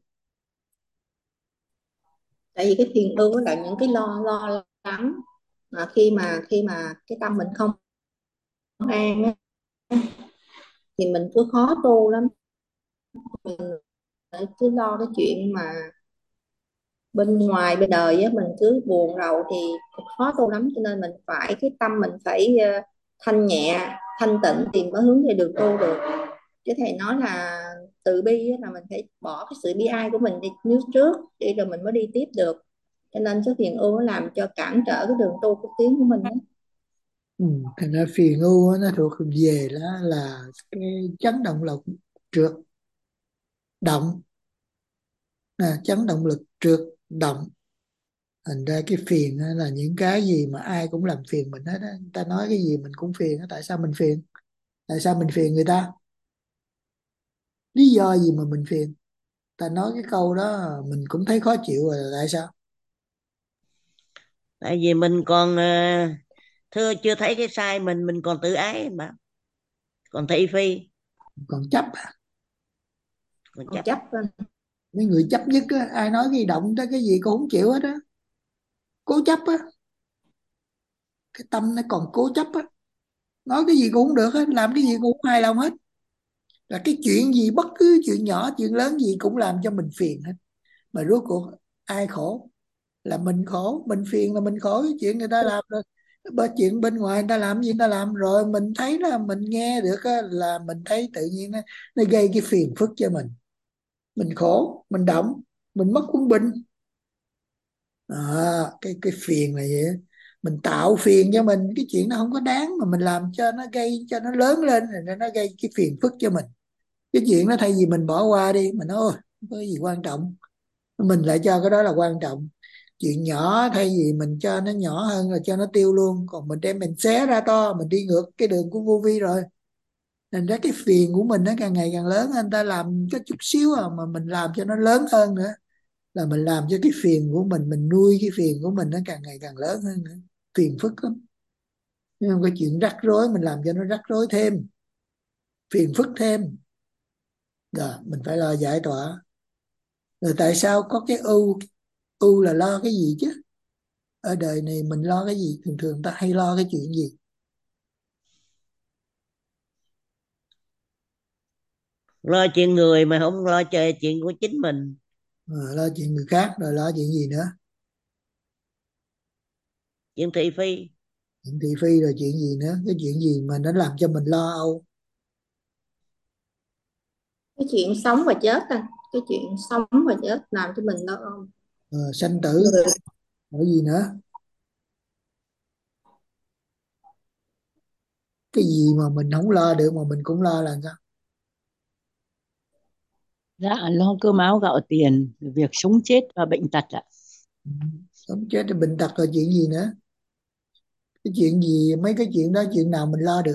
Tại vì cái phiền ưu là những cái lo lo lắng, mà khi mà khi mà cái tâm mình không an á, thì mình cứ khó tu lắm. Mình cứ lo cái chuyện mà bên ngoài bên đời á, mình cứ buồn rầu thì khó tu lắm. Cho nên mình phải, cái tâm mình phải ờ, thanh nhẹ thanh tịnh thì mới hướng về đường tu được. Chứ thầy nói là từ bi á, là mình phải bỏ cái sự bi ai của mình đi nước trước đi rồi mình mới đi tiếp được. Cho nên cái phiền ưu nó làm cho cản trở cái đường tu của tiến của mình đó. Ừ, thành ra phiền ưu á, nó thuộc về đó là cái chấn động lực trượt động, à, chấn động lực trượt động. Thành ra cái phiền á là những cái gì mà ai cũng làm phiền mình hết á. Người ta nói cái gì mình cũng phiền á. Tại sao mình phiền? Tại sao mình phiền người ta? Lý do gì mà mình phiền? Ta nói cái câu đó mình cũng thấy khó chịu rồi, tại sao? Tại vì mình còn ờ, thưa chưa thấy cái sai mình mình còn tự ái mà, còn thị phi, Còn chấp à? còn Còn chấp. chấp Mấy người chấp nhất á, ai nói cái động tới cái gì cũng không chịu hết á, cố chấp á. Cái tâm nó còn cố chấp á, nói cái gì cũng không được hết, làm cái gì cũng không hài lòng hết. Là cái chuyện gì, bất cứ chuyện nhỏ chuyện lớn gì cũng làm cho mình phiền hết. Mà rốt cuộc ai khổ? Là mình khổ. Mình phiền là mình khổ. Cái chuyện người ta làm rồi, bên chuyện bên ngoài người ta làm gì người ta làm rồi mình thấy là mình nghe được á, là mình thấy tự nhiên nó, nó gây cái phiền phức cho mình. Mình khổ, mình động, mình mất quân bình. À, cái cái phiền là vậy á. Mình tạo phiền cho mình, cái chuyện nó không có đáng mà mình làm cho nó gây cho nó lớn lên, rồi nó gây cái phiền phức cho mình. Cái chuyện đó thay vì mình bỏ qua đi, mình nói ôi không có gì quan trọng, mình lại cho cái đó là quan trọng. Chuyện nhỏ thay vì mình cho nó nhỏ hơn là cho nó tiêu luôn, còn mình đem mình xé ra to, mình đi ngược cái đường của vô vi rồi. Nên ra cái phiền của mình nó càng ngày càng lớn. Anh ta làm có chút xíu à, mà mình làm cho nó lớn hơn nữa, là mình làm cho cái phiền của mình mình nuôi cái phiền của mình nó càng ngày càng lớn hơn nữa. Phiền phức lắm. Nhưng mà cái chuyện rắc rối mình làm cho nó rắc rối thêm, phiền phức thêm. Rồi mình phải lo giải tỏa. Rồi tại sao có cái ưu? Ưu là lo cái gì chứ? Ở đời này mình lo cái gì? Thường thường ta hay lo cái chuyện gì? Lo chuyện người mà không lo chơi chuyện của chính mình. Ờ, lo chuyện người khác. Rồi lo chuyện gì nữa? Chuyện thị phi. Chuyện thị phi. Rồi chuyện gì nữa? Cái chuyện gì mà nó làm cho mình lo âu? cái chuyện sống và chết à. Cái chuyện sống và chết làm cho mình lo âu. Ờ, sanh tử. Người Rồi gì nữa? Cái gì mà mình không lo được mà mình cũng lo là sao? Dạ, lo cơm áo gạo tiền, việc sống chết và bệnh tật ạ. Ừ. Sống chết thì bệnh tật. Rồi chuyện gì nữa? Cái chuyện gì? Mấy cái chuyện đó chuyện nào mình lo được?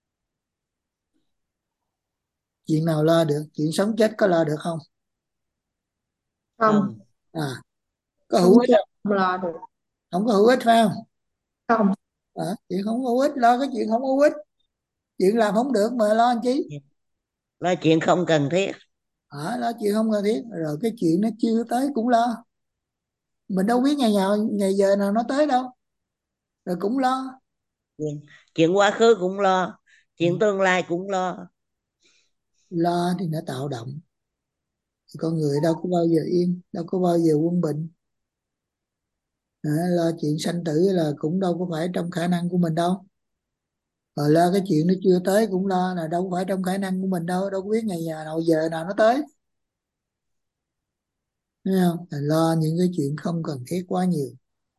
Chuyện nào lo được? Chuyện sống chết có lo được không? không, Không. À, có sống hữu ích chết không? không lo được. Không có hữu ích phải không? Không, À, chuyện không hữu ích, lo cái chuyện không hữu ích. Chuyện làm không được mà lo làm chi? Lo chuyện không cần thiết. À, lo chuyện không cần thiết. Rồi cái chuyện nó chưa tới cũng lo. Mình đâu biết ngày nào ngày giờ nào nó tới đâu, rồi cũng lo. Chuyện, chuyện quá khứ cũng lo, Ừ. chuyện tương lai cũng lo. Lo thì nó tạo động, thì con người đâu có bao giờ yên, đâu có bao giờ quân bình. Hả? Lo chuyện sanh tử là cũng đâu có phải trong khả năng của mình đâu. Rồi lo cái chuyện nó chưa tới cũng lo, là đâu có phải trong khả năng của mình đâu, đâu có biết ngày nào giờ nào nó tới. Thấy không? Là lo những cái chuyện không cần thiết quá nhiều.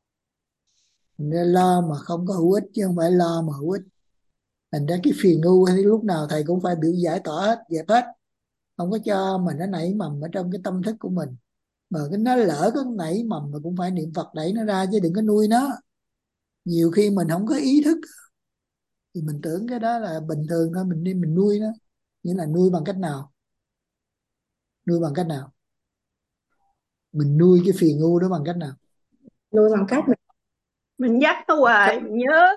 Nên lo mà không có hữu ích, chứ không phải lo mà hữu ích. Thành ra cái phiền ngu thì lúc nào thầy cũng phải biểu giải tỏa hết, dẹp hết, không có cho mình nó nảy mầm ở trong cái tâm thức của mình. Mà cái nó lỡ có nảy mầm mà cũng phải niệm Phật đẩy nó ra, chứ đừng có nuôi nó. Nhiều khi mình không có ý thức thì mình tưởng cái đó là bình thường thôi, mình đi mình nuôi nó. Nghĩa là nuôi bằng cách nào? Nuôi bằng cách nào? Mình nuôi cái phiền ngu đó bằng cách nào? Nuôi bằng cách mình, mình dắt nó hoài, mình nhớ.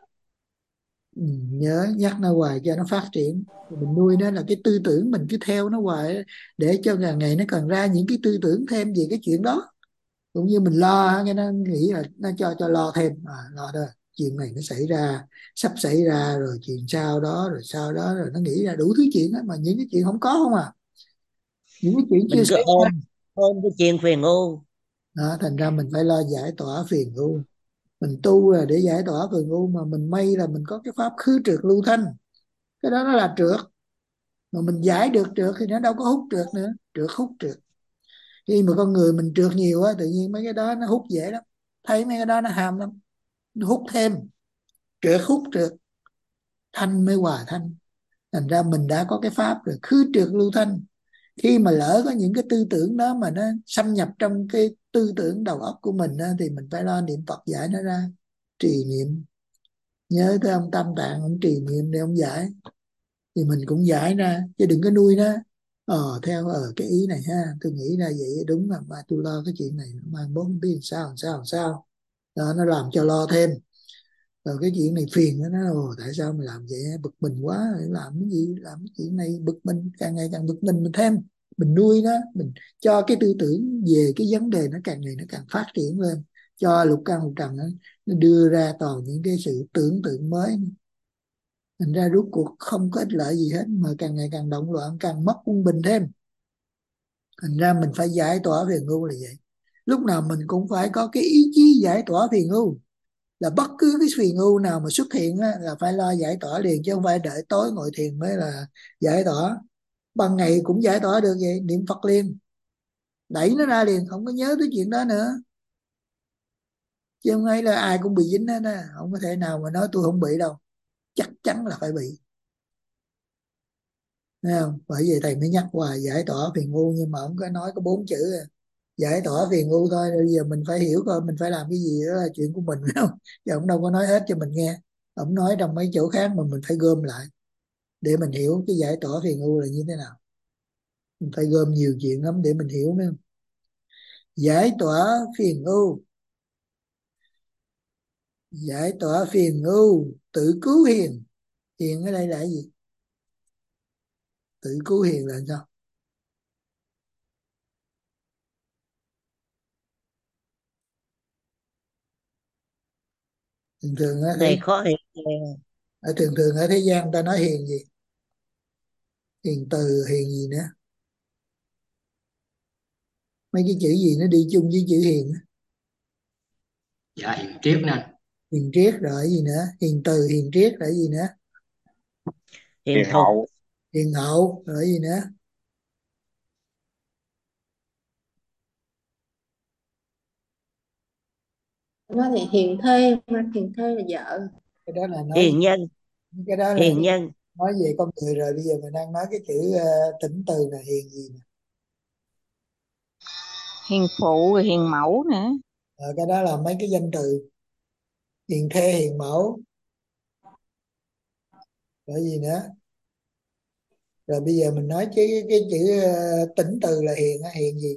Ừ, nhớ nhắc nó hoài cho nó phát triển. Rồi mình nuôi nó là cái tư tưởng mình cứ theo nó hoài á, để cho ngày ngày nó còn ra những cái tư tưởng thêm về cái chuyện đó. Cũng như mình lo á, cái nó nghĩ là nó cho cho lo thêm, à, lo đó chuyện này nó xảy ra, sắp xảy ra rồi, chuyện sau đó rồi sau đó, rồi nó nghĩ ra đủ thứ chuyện á, mà những cái chuyện không có không à, những cái chuyện chưa Mình cứ xảy ra. ôm ôm cái chuyện phiền u. Đó, thành ra mình phải lo giải tỏa phiền u. Mình tu là để giải tỏa phiền u, mà mình may là mình có cái pháp khứ trượt lưu thanh, cái đó nó là trượt. Mà mình giải được trượt thì nó đâu có hút trượt nữa, trượt hút trượt. Khi mà con người mình trượt nhiều á, tự nhiên mấy cái đó nó hút dễ lắm. Thấy mấy cái đó nó ham lắm, nó hút thêm. Trượt hút trượt, thanh mới hòa thanh. Thành ra mình đã có cái pháp rồi, khứ trượt lưu thanh. Khi mà lỡ có những cái tư tưởng đó mà nó xâm nhập trong cái tư tưởng đầu óc của mình á, thì mình phải lo niệm Phật giải nó ra, trì niệm, nhớ tới ông Tam Tạng, ông trì niệm để ông giải, thì mình cũng giải ra, chứ đừng có nuôi nó. Ờ theo ờ cái ý này ha, tôi nghĩ ra vậy đúng, là mà tôi lo cái chuyện này mai mốt không biết sao làm sao làm sao. Đó, nó làm cho lo thêm. Rồi cái chuyện này phiền, nó nói ồ tại sao mình làm vậy, bực mình quá, làm cái gì, làm cái chuyện này bực mình, càng ngày càng bực mình mình thêm. Mình nuôi nó, mình cho cái tư tưởng về cái vấn đề nó càng ngày nó càng phát triển lên, cho lục căn lục trần nó, nó đưa ra toàn những cái sự tưởng tượng mới. Thành ra rốt cuộc không có ích lợi gì hết, mà càng ngày càng động loạn, càng mất quân bình thêm. Thành ra mình phải giải tỏa phiền ngu là vậy. Lúc nào mình cũng phải có cái ý chí giải tỏa phiền ngu. Là bất cứ cái phiền ngu nào mà xuất hiện á, là phải lo giải tỏa liền, chứ không phải đợi tối ngồi thiền mới là giải tỏa. Ban ngày cũng giải tỏa được vậy, niệm Phật liền, đẩy nó ra liền, không có nhớ tới chuyện đó nữa. Chứ không phải là ai cũng bị dính hết á, không có thể nào mà nói tôi không bị đâu, chắc chắn là phải bị. Thấy không? Bởi vậy thầy mới nhắc hoài giải tỏa phiền ngu, nhưng mà không có nói có bốn chữ à. Giải tỏa phiền ngu thôi, bây giờ mình phải hiểu coi mình phải làm cái gì, đó là chuyện của mình, phải không? Chứ ông đâu có nói hết cho mình nghe. Ông nói trong mấy chỗ khác mà mình phải gom lại để mình hiểu cái giải tỏa phiền ngu là như thế nào. Mình phải gom nhiều chuyện lắm để mình hiểu nữa. Giải tỏa phiền ngu, giải tỏa phiền ngu, tự cứu hiền. Hiền ở đây là cái gì? Tự cứu hiền là sao? Thường thường á, Này thấy khó hiểu. ở thường thường ở thế gian ta nói hiền gì? Hiền từ, hiền gì nữa? Mấy cái chữ gì nó đi chung với chữ hiền á? Dạ hiền triết nè. Hiền triết rồi cái gì nữa? Hiền từ, hiền triết rồi cái gì nữa? Hiền hiền thục. hậu. Hiền hậu rồi cái gì nữa? Nó thì hiền thê, mà hiền thê là vợ. Cái đó là nói, Hiền nhân. cái đó là Hiền nhân. nói về con người rồi. Bây giờ mình đang nói cái chữ ờ, tỉnh từ là hiền gì nè? Hiền phụ rồi hiền mẫu nữa. Ờ, cái đó là mấy cái danh từ. Hiền thê, hiền mẫu rồi gì nữa? Rồi bây giờ mình nói cái cái chữ ờ, tỉnh từ là hiền á, hiền gì?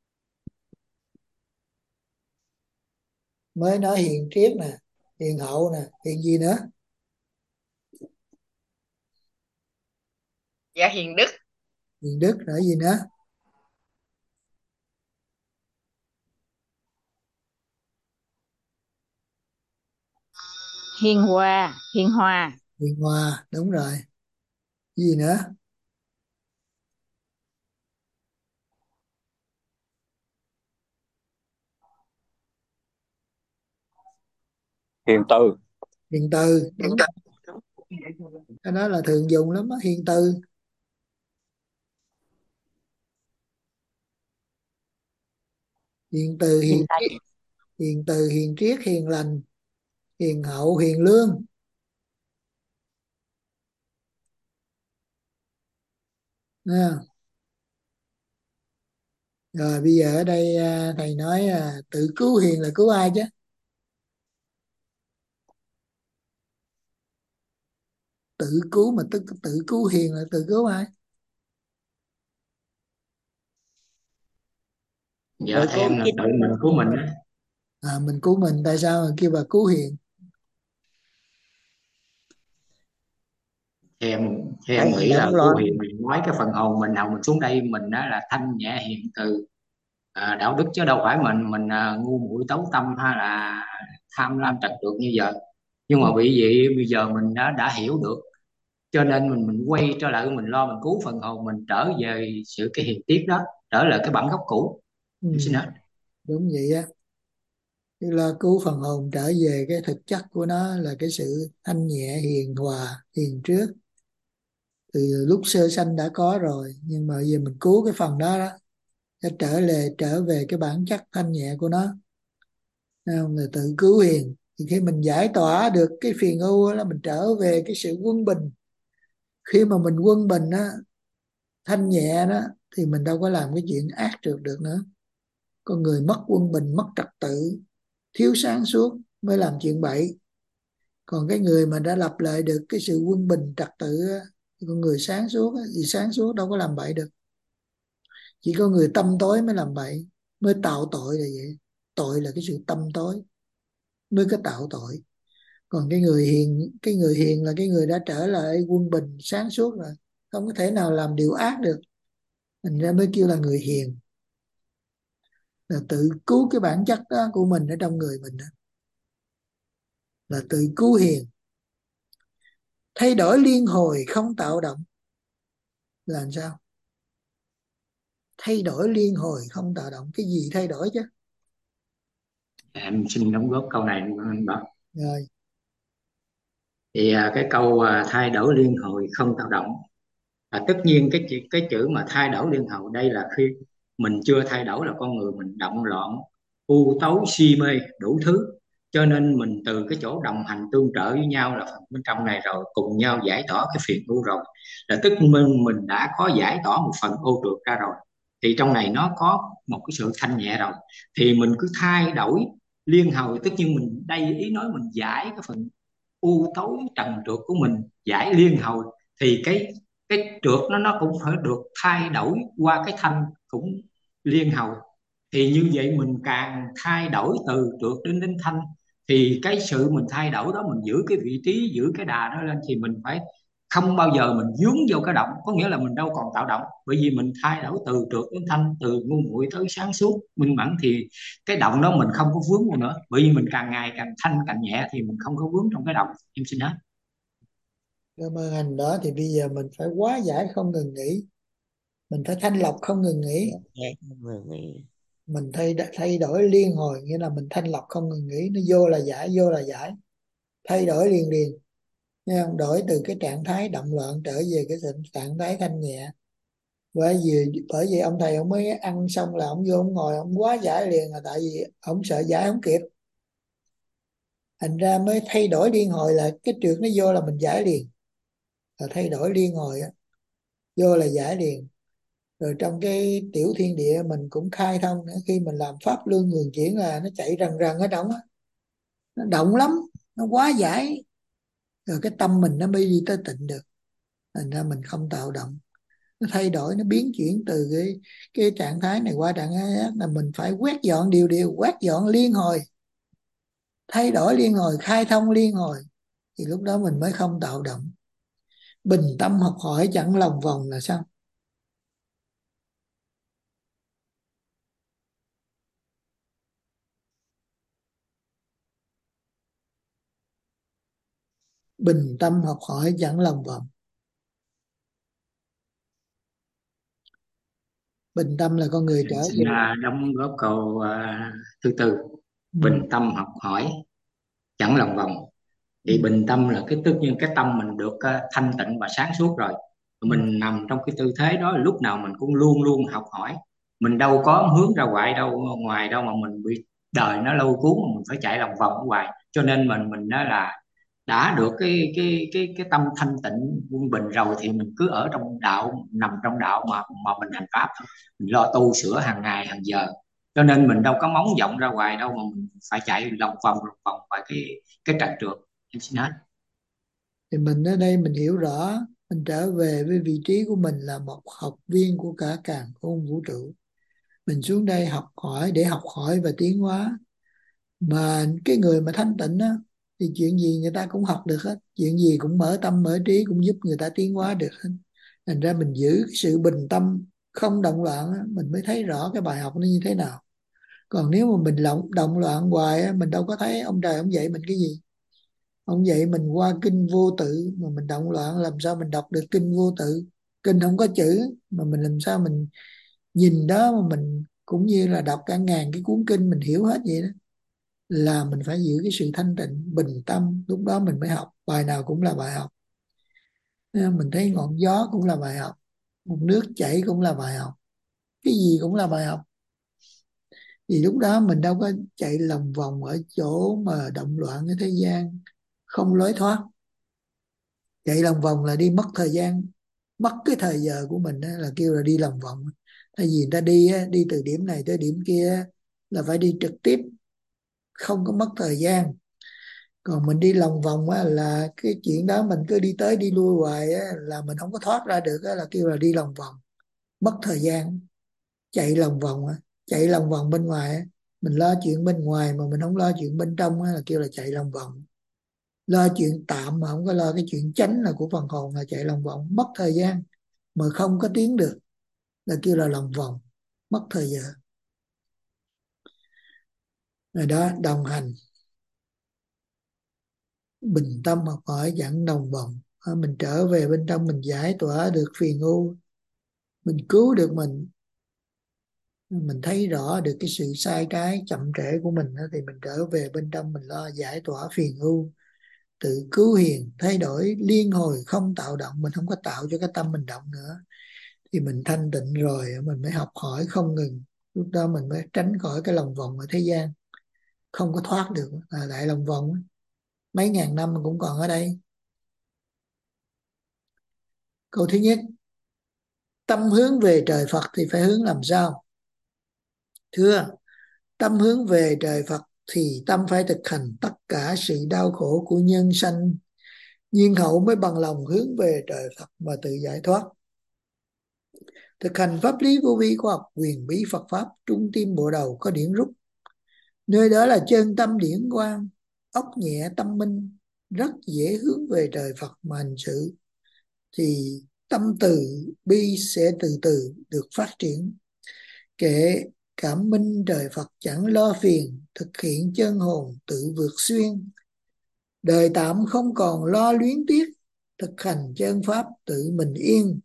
Mới nói hiền triết nè, hiền hậu nè, hiền gì nữa? Dạ hiền đức. Hiền đức rồi gì nữa? Hiền hòa, hiền hòa. Hiền hòa, đúng rồi. Gì nữa? Hiền từ. Hiền từ, đúng rồi. Cái đó là thường dùng lắm á, hiền từ. Hiền từ, Hiền hiền lành. triết, hiền từ, hiền triết, hiền lành, hiền hậu, hiền lương. Nha. Rồi bây giờ ở đây à, thầy nói à, tự cứu hiền là cứu ai chứ? Tự cứu mà tự, tự cứu hiền là tự cứu ai? Dạ Tự theo cứu em là chính tự mình của mình á. À, mình cứu mình, tại sao mà kêu bà cứu hiền? Theo em theo em tại vì nghĩ là động cứu loạn. hiền mình nói cái phần hồn mình nào mình xuống đây mình á là thanh nhẹ hiền từ, à, đạo đức, chứ đâu phải mình mình à, ngu muội tấu tâm hay là tham lam trật được như giờ. Nhưng mà bị vậy bây giờ mình đã đã hiểu được, cho nên mình mình quay trở lại mình lo mình cứu phần hồn mình trở về sự cái hiền tiết đó, trở lại cái bản gốc cũ. Ừ, Em xin hỏi. đúng vậy á. Tức là cứu phần hồn trở về cái thực chất của nó là cái sự thanh nhẹ, hiền hòa, hiền trước. Từ lúc sơ sanh đã có rồi, nhưng mà giờ mình cứu cái phần đó đó, nó trở về trở về cái bản chất thanh nhẹ của nó. Thấy không? Là tự cứu hiền. Thì khi mình giải tỏa được cái phiền ưu đó, là mình trở về cái sự quân bình. Khi mà mình quân bình á, thanh nhẹ đó, thì mình đâu có làm cái chuyện ác trượt được nữa. Con người mất quân bình, mất trật tự, thiếu sáng suốt mới làm chuyện bậy. Còn cái người mà đã lập lại được cái sự quân bình trật tự á, thì con người sáng suốt á, thì sáng suốt đâu có làm bậy được. Chỉ có người tâm tối mới làm bậy, mới tạo tội là vậy. Tội là cái sự tâm tối mới có tạo tội. Còn cái người hiền, cái người hiền là cái người đã trở lại quân bình sáng suốt rồi, không có thể nào làm điều ác được, thành ra mới kêu là người hiền. Là tự cứu cái bản chất đó của mình ở trong người mình đó, là tự cứu hiền. Thay đổi liên hồi không tạo động là làm sao? Thay đổi liên hồi không tạo động, cái gì thay đổi chứ? Em xin đóng góp câu này anh Bảo. Rồi. Thì à, cái câu à, thay đổi liên hồi không tạo động, à, tất nhiên cái chữ cái chữ mà thay đổi liên hồi đây là khi mình chưa thay đổi là con người mình động loạn, u tấu si mê đủ thứ, cho nên mình từ cái chỗ đồng hành tương trợ với nhau là phần bên trong này rồi cùng nhau giải tỏa cái phiền u rồi, là tức mình mình đã có giải tỏa một phần ô trượt ra rồi, thì trong này nó có một cái sự thanh nhẹ rồi, thì mình cứ thay đổi liên hồi, tất nhiên mình đây ý nói mình giải cái phần u tối trần trượt của mình, giải liên hồi, thì cái cái trượt nó nó cũng phải được thay đổi qua cái thanh cũng liên hồi, thì như vậy mình càng thay đổi từ trượt đến đến thanh, thì cái sự mình thay đổi đó mình giữ cái vị trí, giữ cái đà đó lên, thì mình phải không bao giờ mình vướng vô cái động, có nghĩa là mình đâu còn tạo động, bởi vì mình thay đổi từ trượt đến thanh, từ ngu muội tới sáng suốt minh mẫn, thì cái động đó mình không có vướng vào nữa, bởi vì mình càng ngày càng thanh càng nhẹ thì mình không có vướng trong cái động. Em xin hết. Cảm ơn anh. Đó thì bây giờ mình phải hóa giải không ngừng nghỉ, mình phải thanh lọc không ngừng nghỉ. Dạ, mọi người. Mình thay thay đổi liên hồi, nghĩa là mình thanh lọc không ngừng nghỉ. Nó vô là giải, vô là giải, thay đổi liền liền. Nghe không? Đổi từ cái trạng thái động loạn trở về cái trạng thái thanh nhẹ. Bởi vì bởi vì ông thầy ông mới ăn xong là ông vô ông ngồi ông hóa giải liền, là tại vì ông sợ giải không kịp, thành ra mới thay đổi liên hồi, là cái trượt nó vô là mình giải liền, là thay đổi liên hồi á, vô là giải liền. Rồi trong cái tiểu thiên địa mình cũng khai thông nữa, khi mình làm pháp luân thường chuyển là nó chạy rần rần ở trong á, nó động lắm, nó quá giải, rồi cái tâm mình nó mới đi tới tịnh được. Thành ra mình không tạo động, nó thay đổi, nó biến chuyển từ cái cái trạng thái này qua trạng thái khác, là mình phải quét dọn điều điều, quét dọn liên hồi, thay đổi liên hồi, khai thông liên hồi, thì lúc đó mình mới không tạo động. Bình tâm học hỏi chẳng lòng vòng là sao? Bình tâm học hỏi chẳng lòng vòng. Bình tâm là con người Em trở xin về. à, đóng góp câu à, thứ tư. Ừ. Bình tâm học hỏi. chẳng lòng vòng. Thì bình tâm là cái tất nhiên cái tâm mình được uh, thanh tịnh và sáng suốt rồi, mình nằm trong cái tư thế đó lúc nào mình cũng luôn luôn học hỏi. Mình đâu có hướng ra ngoài đâu ngoài đâu mà mình bị đời nó lôi cuốn mà mình phải chạy lòng vòng ở ngoài. Cho nên mình mình đó là đã được cái cái cái cái tâm thanh tịnh quân bình rồi thì mình cứ ở trong đạo, nằm trong đạo mà mà mình hành pháp thôi. Mình lo tu sửa hàng ngày hàng giờ, cho nên mình đâu có móng vọng ra ngoài đâu mà mình phải chạy lòng vòng lòng vòng ngoài cái cái trạch trượt. Em xin hết. Thì mình ở đây mình hiểu rõ, mình trở về với vị trí của mình là một học viên của cả càn khôn vũ trụ. Mình xuống đây học hỏi để học hỏi và tiến hóa. Mà cái người mà thanh tịnh á thì chuyện gì người ta cũng học được hết, chuyện gì cũng mở tâm mở trí, cũng giúp người ta tiến hóa được hết. Thành ra mình giữ cái sự bình tâm không động loạn á, mình mới thấy rõ cái bài học nó như thế nào. Còn nếu mà mình động, động loạn hoài á, mình đâu có thấy ông trời ông dạy mình cái gì. Ông dạy mình qua kinh vô tự, mà mình động loạn làm sao mình đọc được kinh vô tự. Kinh không có chữ mà mình làm sao mình nhìn đó mà mình cũng như là đọc cả ngàn cái cuốn kinh mình hiểu hết vậy đó. Là mình phải giữ cái sự thanh tịnh bình tâm, lúc đó mình mới học. Bài nào cũng là bài học. Mình thấy ngọn gió cũng là bài học, một nước chảy cũng là bài học, cái gì cũng là bài học. Thì lúc đó mình đâu có chạy lòng vòng ở chỗ mà động loạn cái thế gian không lối thoát. Chạy lòng vòng là đi mất thời gian, mất cái thời giờ của mình đó, là kêu là đi lòng vòng. Thay vì người ta đi đi từ điểm này tới điểm kia là phải đi trực tiếp, không có mất thời gian. Còn mình đi lòng vòng á, là cái chuyện đó mình cứ đi tới đi lui hoài á, là mình không có thoát ra được á, là kêu là đi lòng vòng, mất thời gian. Chạy lòng vòng á, chạy lòng vòng bên ngoài á, mình lo chuyện bên ngoài mà mình không lo chuyện bên trong á, là kêu là chạy lòng vòng. Lo chuyện tạm mà không có lo cái chuyện chánh là của phần hồn, là chạy lòng vòng, mất thời gian mà không có tiến được, là kêu là lòng vòng, mất thời giờ. Rồi đó, đồng hành bình tâm học hỏi chẳng đồng vòng. Mình trở về bên trong, mình giải tỏa được phiền u, mình cứu được mình mình thấy rõ được cái sự sai trái chậm trễ của mình đó, thì mình trở về bên trong mình lo giải tỏa phiền ưu, tự cứu hiền, thay đổi liên hồi, không tạo động. Mình không có tạo cho cái tâm mình động nữa, thì mình thanh tịnh rồi mình mới học hỏi không ngừng. Lúc đó mình mới tránh khỏi cái lòng vòng ở thế gian, không có thoát được, là lại lòng vòng mấy ngàn năm mình cũng còn ở đây. Câu thứ nhất, tâm hướng về trời Phật thì phải hướng làm sao? Thưa, tâm hướng về trời Phật thì tâm phải thực hành tất cả sự đau khổ của nhân sanh, nhiên hậu mới bằng lòng hướng về trời Phật mà tự giải thoát. Thực hành pháp lý vô vi khoa học quyền bí Phật Pháp, trung tim bộ đầu có điển rút. Nơi đó là chân tâm điển quang, ốc nhẹ tâm minh, rất dễ hướng về trời Phật mà hành sự. Thì tâm từ bi sẽ từ từ được phát triển. Kệ cảm minh trời Phật chẳng lo phiền, thực hiện chân hồn tự vượt xuyên. Đời tạm không còn lo luyến tiếc, thực hành chân pháp tự mình yên.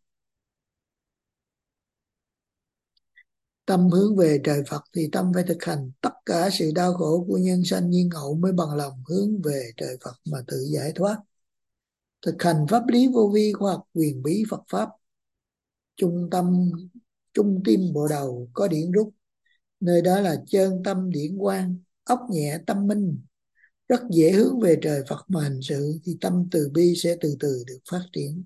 Tâm hướng về trời Phật thì tâm phải thực hành tất cả sự đau khổ của nhân sanh, nhiên hậu mới bằng lòng hướng về trời Phật mà tự giải thoát. Thực hành pháp lý vô vi khoa học quyền bí Phật Pháp, trung tâm trung tim bộ đầu có điển rút. Nơi đó là chân tâm điển quang, ốc nhẹ tâm minh, rất dễ hướng về trời Phật mà hành sự. Thì tâm từ bi sẽ từ từ được phát triển.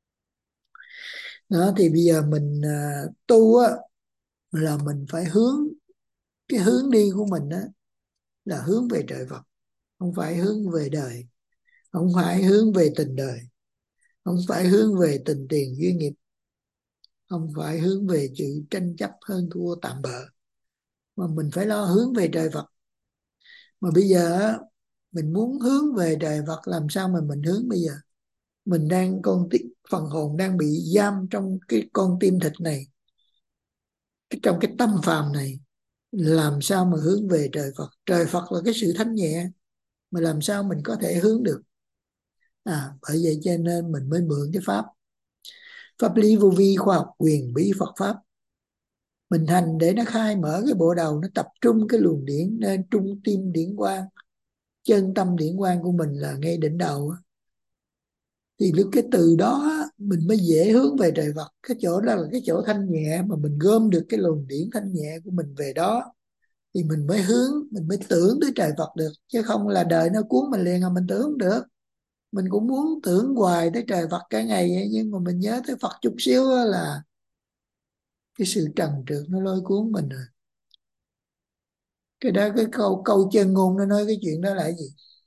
Đó, thì bây giờ mình à, tu á, là mình phải hướng, cái hướng đi của mình á, là hướng về trời Phật, không phải hướng về đời, không phải hướng về tình đời, không phải hướng về tình tiền duyên nghiệp, không phải hướng về sự tranh chấp hơn thua tạm bợ, mà mình phải lo hướng về trời Phật. Mà bây giờ á, mình muốn hướng về trời Phật làm sao mà mình hướng bây giờ? Mình đang con phần hồn đang bị giam trong cái con tim thịt này, trong cái tâm phàm này, làm sao mà hướng về trời Phật? Trời Phật là cái sự thanh nhẹ, mà làm sao mình có thể hướng được? À, bởi vậy cho nên mình mới mượn cái pháp pháp lý vô vi khoa học quyền bí Phật Pháp. Mình hành để nó khai mở cái bộ đầu, nó tập trung cái luồng điển nên trung tim điển quang, chân tâm điển quang của mình là ngay đỉnh đầu á, thì lúc cái từ đó á, mình mới dễ hướng về trời Phật. Cái chỗ đó là cái chỗ thanh nhẹ, mà mình gom được cái luồng điển thanh nhẹ của mình về đó thì mình mới hướng, mình mới tưởng tới trời Phật được. Chứ không là đời nó cuốn mình liền, mà mình tưởng không được. Mình cũng muốn tưởng hoài tới trời Phật cả ngày vậy, nhưng mà mình nhớ tới Phật chút xíu á là cái sự trần trượt nó lôi cuốn mình rồi. Cái đó, cái câu câu chân ngôn nó nói cái chuyện đó là cái gì?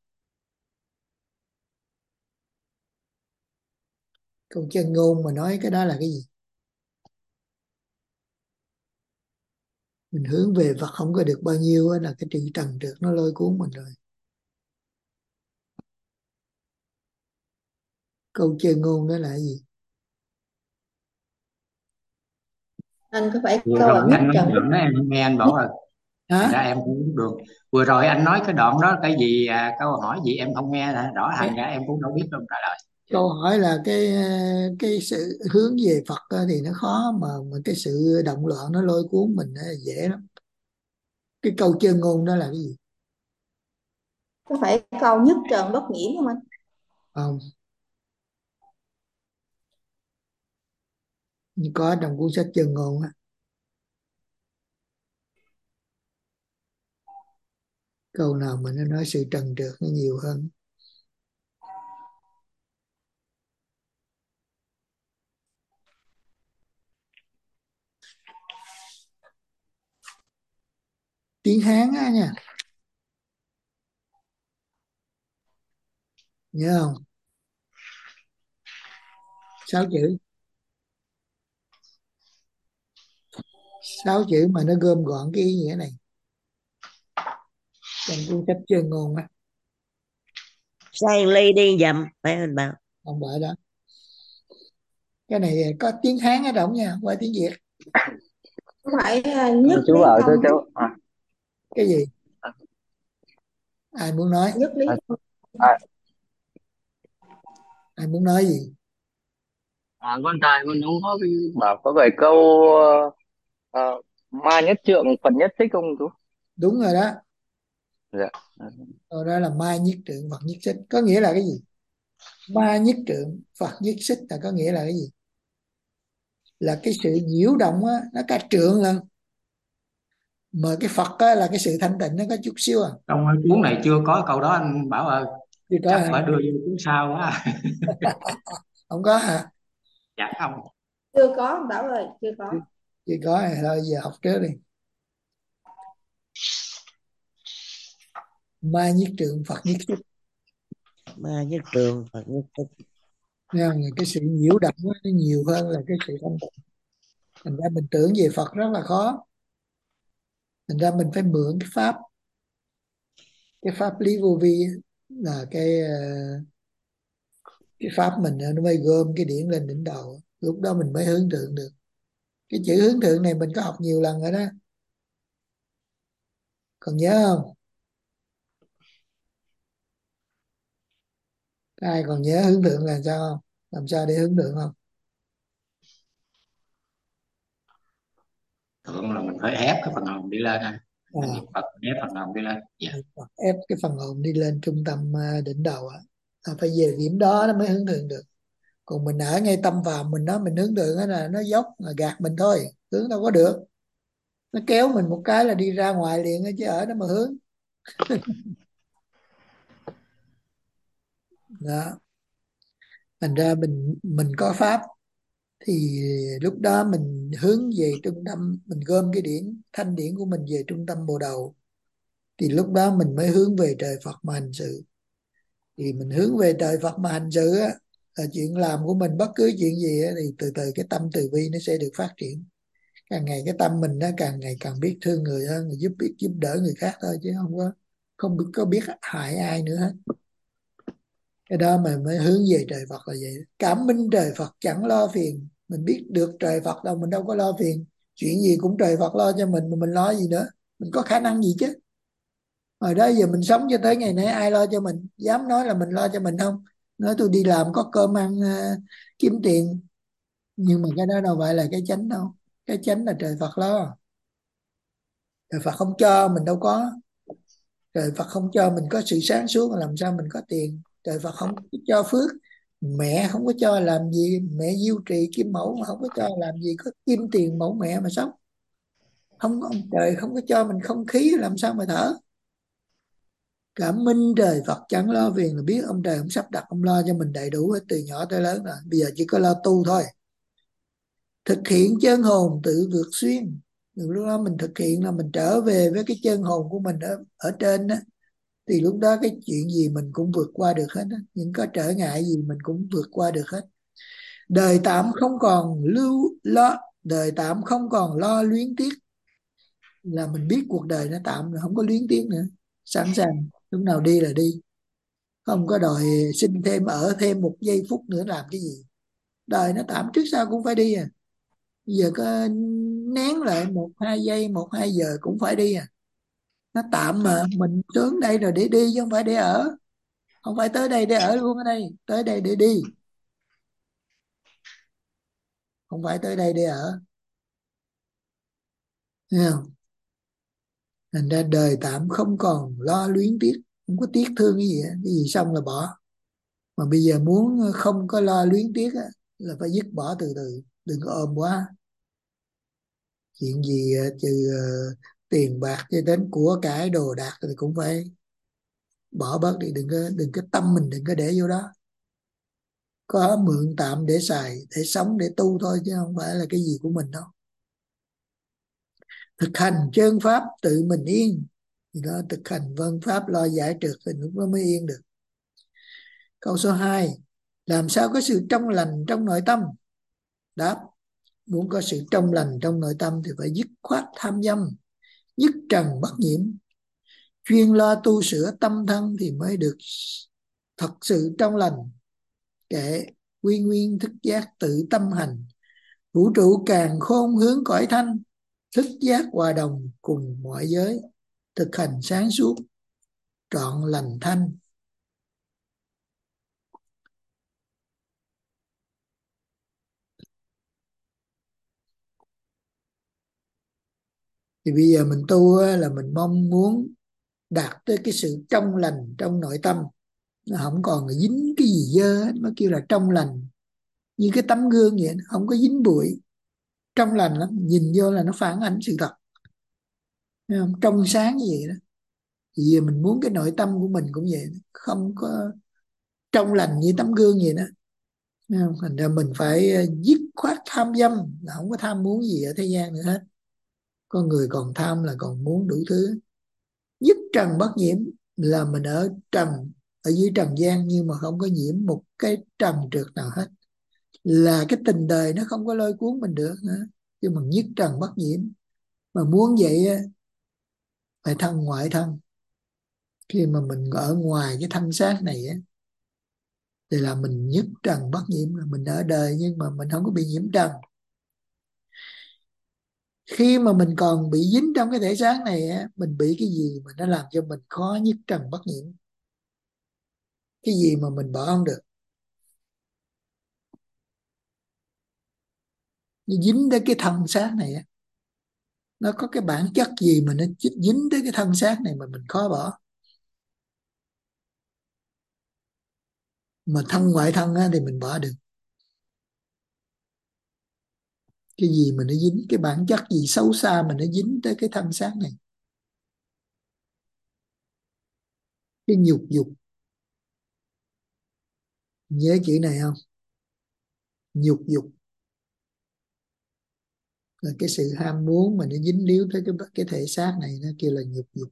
Câu chân ngôn mà nói cái đó là cái gì? Mình hướng về Phật không có được bao nhiêu á, là cái sự trần trượt nó lôi cuốn mình rồi. Câu chân ngôn đó là cái gì? Anh có phải Vừa câu rồi là nhất anh nói trần bất đoạn đó em không nghe anh nhất bảo rồi, thành ra Hả? em cũng không được. Vừa rồi anh nói cái đoạn đó cái gì, à, câu hỏi gì em không nghe là rõ, thành ra em cũng đâu biết đâu trả lời. Câu hỏi là cái cái sự hướng về Phật á thì nó khó, mà mà cái sự động loạn nó lôi cuốn mình nó dễ lắm. Cái câu chân ngôn đó là cái gì? có phải câu nhất trần bất nhiễm không anh? Không, có trong cuốn sách chân ngôn á. Câu nào mà nó nói sự trần trượt nó nhiều hơn. Tiếng Hán á nha, nhớ không? Sáu chữ, sáu chữ mà nó gom gọn cái ý nghĩa này trong cuốn sách chân ngôn á. Sang ly đi dầm, phải anh Bảo? Không phải đó. Cái này có tiếng Hán ở trong nha, qua tiếng Việt. Có phải à, nhất Chú lý bảo cho thông cháu à, Cái gì? à, Ai muốn nói? nhất lý à, thông à, Ai muốn nói gì? à, con trai con đúng có cái bảo có vài câu ờ, ờ, ma nhất trượng Phật nhất thích không chú? Đúng rồi đó. Dạ. Câu đó là ma nhất trượng Phật nhất xích. Có nghĩa là cái gì? Ma nhất trượng Phật nhất xích là có nghĩa là cái gì? Là cái sự nhiễu động á, nó cả trượng lần. Mà cái Phật á, là cái sự thanh tịnh nó có chút xíu à. Trong cuốn này chưa có câu đó anh Bảo ơi, Chưa có chắc hả? phải đưa vô cuốn sau quá. Không có hả? Dạ không. chưa có Bảo ơi, chưa có. Chưa, chưa có hả? Thôi giờ học trước đi. Ma nhất trượng Phật nhất xích. Ma nhất trường Phật nhất thích. Nghe không? Cái sự nhiễu động á, nó nhiều hơn là cái sự thanh tịnh. Thành ra mình tưởng về Phật rất là khó. Thành ra mình phải mượn cái pháp, cái pháp lý vô vi á, là cái ờ, cái pháp mình nó mới gom cái điển lên đỉnh đầu. Lúc đó mình mới hướng thượng được. Cái chữ hướng thượng này mình có học nhiều lần rồi đó, còn nhớ không? Ai còn nhớ hướng thượng là sao không? Làm sao để hướng thượng không? Thường là mình phải ép cái phần hồn đi lên anh, mình niệm À, Phật ép phần hồn đi lên. Dạ. ép cái phần hồn đi lên trung tâm à, đỉnh đầu á. À, phải về điểm đó nó mới hướng thượng được. Còn mình ở ngay tâm vào mình đó, mình hướng thượng đó là nó dốc là gạt mình thôi, hướng đâu có được. Nó kéo mình một cái là đi ra ngoài liền á, chứ ở đó mà hướng. Đó. Thành ra mình mình có pháp thì lúc đó mình hướng về trung tâm, mình gom cái điển thanh điển của mình về trung tâm bồ đầu, thì lúc đó mình mới hướng về trời Phật mà hành sự. Thì mình hướng về trời Phật mà hành sự á, là chuyện làm của mình bất cứ chuyện gì á, thì từ từ cái tâm từ bi nó sẽ được phát triển. Càng ngày cái tâm mình nó càng ngày càng biết thương người hơn, giúp biết giúp đỡ người khác thôi, chứ không có không có biết hại ai nữa hết. Cái đó mà mới hướng về trời Phật là vậy. Cảm minh trời Phật chẳng lo phiền. Mình biết được trời Phật đâu, mình đâu có lo phiền. Chuyện gì cũng trời Phật lo cho mình, mà mình lo gì nữa? Mình có khả năng gì chứ? Hồi đó giờ mình sống cho tới ngày nay ai lo cho mình? Dám nói là mình lo cho mình không? Nói tôi đi làm có cơm ăn, à, kiếm tiền. Nhưng mà cái đó đâu phải là cái chánh đâu. Cái chánh là trời Phật lo. Trời Phật không cho mình đâu có. Trời Phật không cho mình có sự sáng suốt, làm sao mình có tiền? Trời Phật không cho phước, mẹ không có cho làm gì, mẹ diêu trì kim mẫu mà không có cho làm gì có kim tiền mẫu mẹ mà sống. Không, ông trời không có cho mình không khí, làm sao mà thở? Cảm minh trời Phật chẳng lo phiền, là biết ông trời ông sắp đặt, ông lo cho mình đầy đủ hết từ nhỏ tới lớn rồi, bây giờ chỉ có lo tu thôi. Thực hiện chân hồn tự vượt xuyên, lúc đó mình thực hiện là mình trở về với cái chân hồn của mình ở, ở trên đó, thì lúc đó cái chuyện gì mình cũng vượt qua được hết đó. Những có trở ngại gì mình cũng vượt qua được hết. Đời tạm không còn lưu lo, đời tạm không còn lo luyến tiếc, là mình biết cuộc đời nó tạm rồi, không có luyến tiếc nữa, sẵn sàng lúc nào đi là đi, không có đòi xin thêm ở thêm một giây phút nữa làm cái gì. Đời nó tạm, trước sau cũng phải đi à. Giờ có nén lại một hai giây, một hai giờ cũng phải đi à. Nó tạm mà, mình xuống đây rồi để đi chứ không phải để ở. Không phải tới đây để ở luôn ở đây, tới đây để đi, không phải tới đây để ở. Thấy không? Thành ra đời tạm không còn lo luyến tiếc, không có tiếc thương cái gì hết. Cái gì xong là bỏ. Mà bây giờ muốn không có lo luyến tiếc á, là phải dứt bỏ từ từ, đừng có ôm quá. Chuyện gì trừ uh, tiền bạc cho đến của cải đồ đạc thì cũng phải bỏ bớt đi, đừng có đừng có tâm mình đừng có để vô đó. Có mượn tạm để xài, để sống, để tu thôi, chứ không phải là cái gì của mình đâu. Thực hành chân pháp tự mình yên, thì đó, thực hành vân pháp lo giải trượt thì lúc đó mới yên được. Câu số hai, làm sao có sự trong lành trong nội tâm? Đáp, muốn có sự trong lành trong nội tâm thì phải dứt khoát tham dâm, dứt trần bất nhiễm, chuyên lo tu sửa tâm thân thì mới được thật sự trong lành. Kệ quy nguyên thức giác tự tâm hành, vũ trụ càng khôn hướng cõi thanh, thức giác hòa đồng cùng mọi giới, thực hành sáng suốt trọn lành thanh. Thì bây giờ mình tu là mình mong muốn đạt tới cái sự trong lành trong nội tâm, nó không còn dính cái gì dơ hết, nó kêu là trong lành. Như cái tấm gương vậy, không có dính bụi, trong lành lắm, nhìn vô là nó phản ánh sự thật. Thấy không? Trong sáng như vậy đó. Thì giờ mình muốn cái nội tâm của mình cũng vậy, không có trong lành như tấm gương vậy đó. Thấy không? Thành ra mình phải dứt khoát tham dâm, là không có tham muốn gì ở thế gian nữa hết. Con người còn tham là còn muốn đủ thứ. Dứt trần bất nhiễm là mình ở trần, ở dưới trần gian, nhưng mà không có nhiễm một cái trần trượt nào hết, là cái tình đời nó không có lôi cuốn mình được nữa. Chứ mình nhất trần bất nhiễm. Mà muốn vậy phải thân ngoại thân. Khi mà mình ở ngoài cái thân xác này á, thì là mình nhất trần bất nhiễm, là mình ở đời nhưng mà mình không có bị nhiễm trần. Khi mà mình còn bị dính trong cái thể xác này á, mình bị cái gì mà nó làm cho mình khó nhất trần bất nhiễm? Cái gì mà mình bỏ không được? Nó dính tới cái thân xác này á, nó có cái bản chất gì mà nó dính tới cái thân xác này mà mình khó bỏ? Mà thân ngoại thân á, thì mình bỏ được. Cái gì mà nó dính, cái bản chất gì xấu xa mà nó dính tới cái thân xác này? Cái nhục dục, nhớ chữ này không? Nhục dục là cái sự ham muốn mà nó dính líu tới cái cái thể xác này, nó kêu là nhục dục.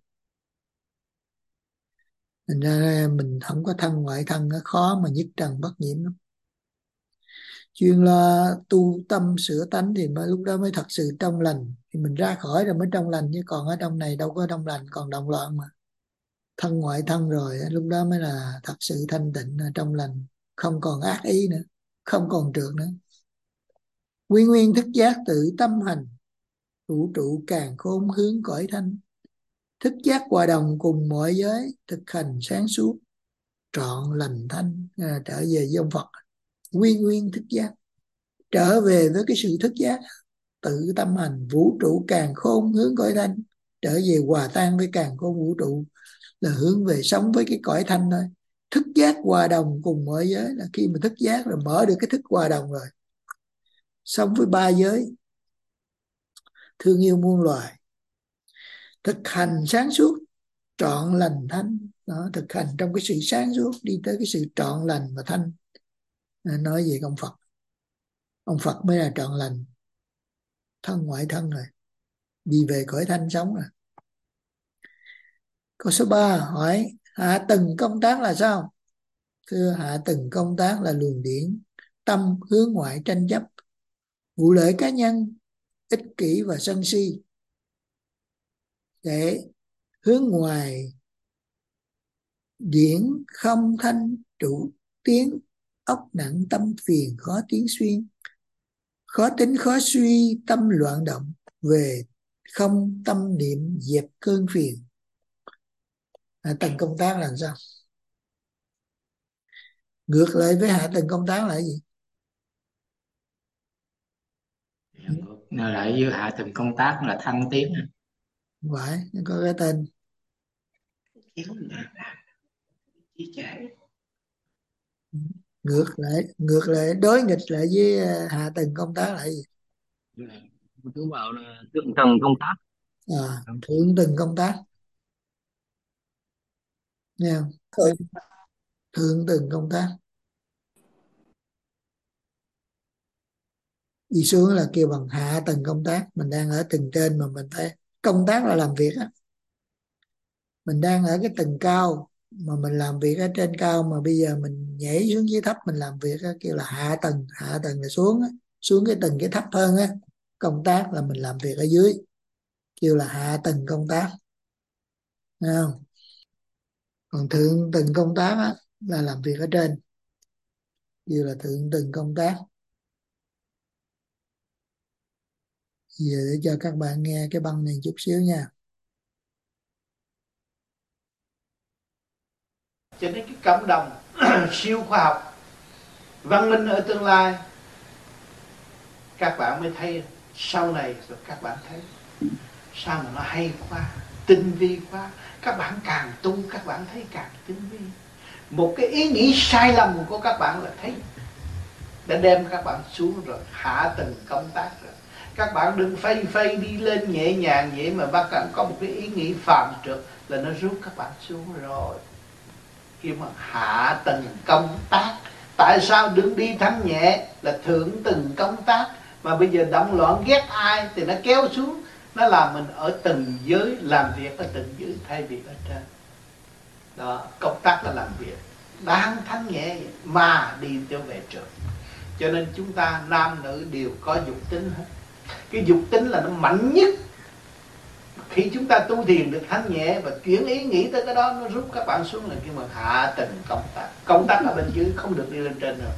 Thành ra mình không có thân ngoại thân, nó khó mà nhất trần bất nhiễm lắm. Chuyên lo tu tâm sửa tánh thì mới lúc đó mới thật sự trong lành. Thì mình ra khỏi rồi mới trong lành, chứ còn ở trong này đâu có trong lành, còn động loạn mà. Thân ngoại thân rồi lúc đó mới là thật sự thanh tịnh trong lành, không còn ác ý nữa, không còn trượt nữa. Quy nguyên thức giác tự tâm hành, vũ trụ càng khôn hướng cõi thanh, thức giác hòa đồng cùng mọi giới, thực hành sáng suốt trọn lành thanh. À, trở về với ông Phật, quy nguyên thức giác, trở về với cái sự thức giác, tự tâm hành, vũ trụ càng khôn hướng cõi thanh, trở về hòa tan với càng khôn vũ trụ, là hướng về sống với cái cõi thanh thôi. Thức giác hòa đồng cùng mọi giới là khi mà thức giác là mở được cái thức hòa đồng rồi, sống với ba giới, thương yêu muôn loài, thực hành sáng suốt trọn lành thanh. Đó, thực hành trong cái sự sáng suốt đi tới cái sự trọn lành và thanh. Nói về ông Phật, ông Phật mới là trọn lành, thân ngoại thân rồi, đi về cõi thanh sống rồi. Câu số ba hỏi hạ tầng công tác là sao? Thưa, hạ tầng công tác là luồng điển tâm hướng ngoại tranh chấp, vụ lợi cá nhân, ích kỷ và sân si, để hướng ngoài điển không thanh trụ tiến, ốc nặng tâm phiền khó tiến xuyên, khó tính khó suy tâm loạn động, về không tâm niệm dẹp cơn phiền. Hạ tầng công tác là sao? Ngược lại với hạ tầng công tác là gì? Ngược lại với hạ tầng công tác là thăng tiến. Phải, nó có cái tên. Ngược lại, ngược lại đối nghịch lại với hạ tầng công tác là gì? Tôi bảo là thượng tầng công tác. À, thượng tầng công tác. Nghe không? Thượng, Thượng tầng công tác. Đi xuống là kêu bằng hạ tầng công tác. Mình đang ở tầng trên mà mình phải công tác là làm việc á. Mình đang ở cái tầng cao mà mình làm việc ở trên cao, mà bây giờ mình nhảy xuống dưới thấp mình làm việc á, kêu là hạ tầng. Hạ tầng là xuống á, xuống cái tầng cái thấp hơn á. Công tác là mình làm việc ở dưới, kêu là hạ tầng công tác. Thấy không? Còn thượng tầng công tác á, là làm việc ở trên, kêu là thượng tầng công tác. Giờ để cho các bạn nghe cái băng này chút xíu nha. Cho nên cái cộng đồng siêu khoa học văn minh ở tương lai, các bạn mới thấy sau này rồi các bạn thấy sao mà nó hay quá, tinh vi quá. Các bạn càng tu các bạn thấy càng tinh vi. Một cái ý nghĩ sai lầm của các bạn là thấy đã đem các bạn xuống rồi, hạ tầng công tác rồi. Các bạn đừng phây phây đi lên nhẹ nhàng vậy mà các bạn có một cái ý nghĩ phạm trượt là nó rút các bạn xuống rồi. Khi mà hạ tầng công tác, tại sao đừng đi thanh nhẹ là thượng tầng công tác, mà bây giờ động loạn ghét ai thì nó kéo xuống, nó làm mình ở từng giới, làm việc ở từng giới thay vì ở trên. Đó, công tác là làm việc đang thanh nhẹ mà đi trở về trường. Cho nên chúng ta nam nữ đều có dục tính hết. Cái dục tính là nó mạnh nhất. Khi chúng ta tu thiền được thanh nhẹ và chuyển ý nghĩ tới cái đó, nó rút các bạn xuống là cái mà hạ tầng công tác. Công tác ở bên dưới không được đi lên trên nữa.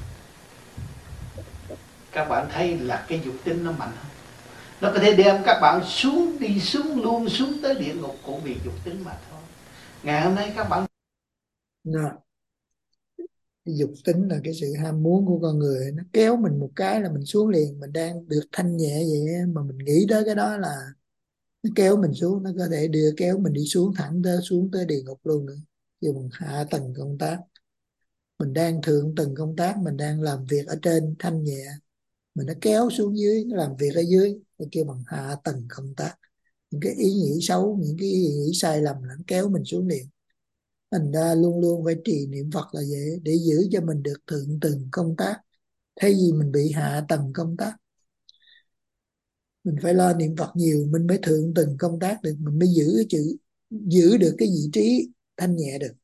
Các bạn thấy là cái dục tính nó mạnh không? Nó có thể đem các bạn xuống, đi xuống luôn, xuống tới địa ngục cũng vì dục tính mà thôi. Ngày hôm nay các bạn Nó, cái dục tính là cái sự ham muốn của con người, nó kéo mình một cái là mình xuống liền. Mình đang được thanh nhẹ vậy mà mình nghĩ tới cái đó là nó kéo mình xuống, nó có thể đưa kéo mình đi xuống thẳng tới xuống tới địa ngục luôn nữa. Kêu bằng hạ tầng công tác. Mình đang thượng tầng công tác, mình đang làm việc ở trên thanh nhẹ, mình nó kéo xuống dưới, nó làm việc ở dưới, nó kêu bằng hạ tầng công tác. Những cái ý nghĩ xấu, những cái ý nghĩ sai lầm nó kéo mình xuống liền. Thành ra luôn luôn phải trì niệm Phật là vậy, để giữ cho mình được thượng tầng công tác, thay vì mình bị hạ tầng công tác. Mình phải lo niệm Phật nhiều mình mới thượng tầng công tác được, mình mới giữ cái chữ, giữ được cái vị trí thanh nhẹ được.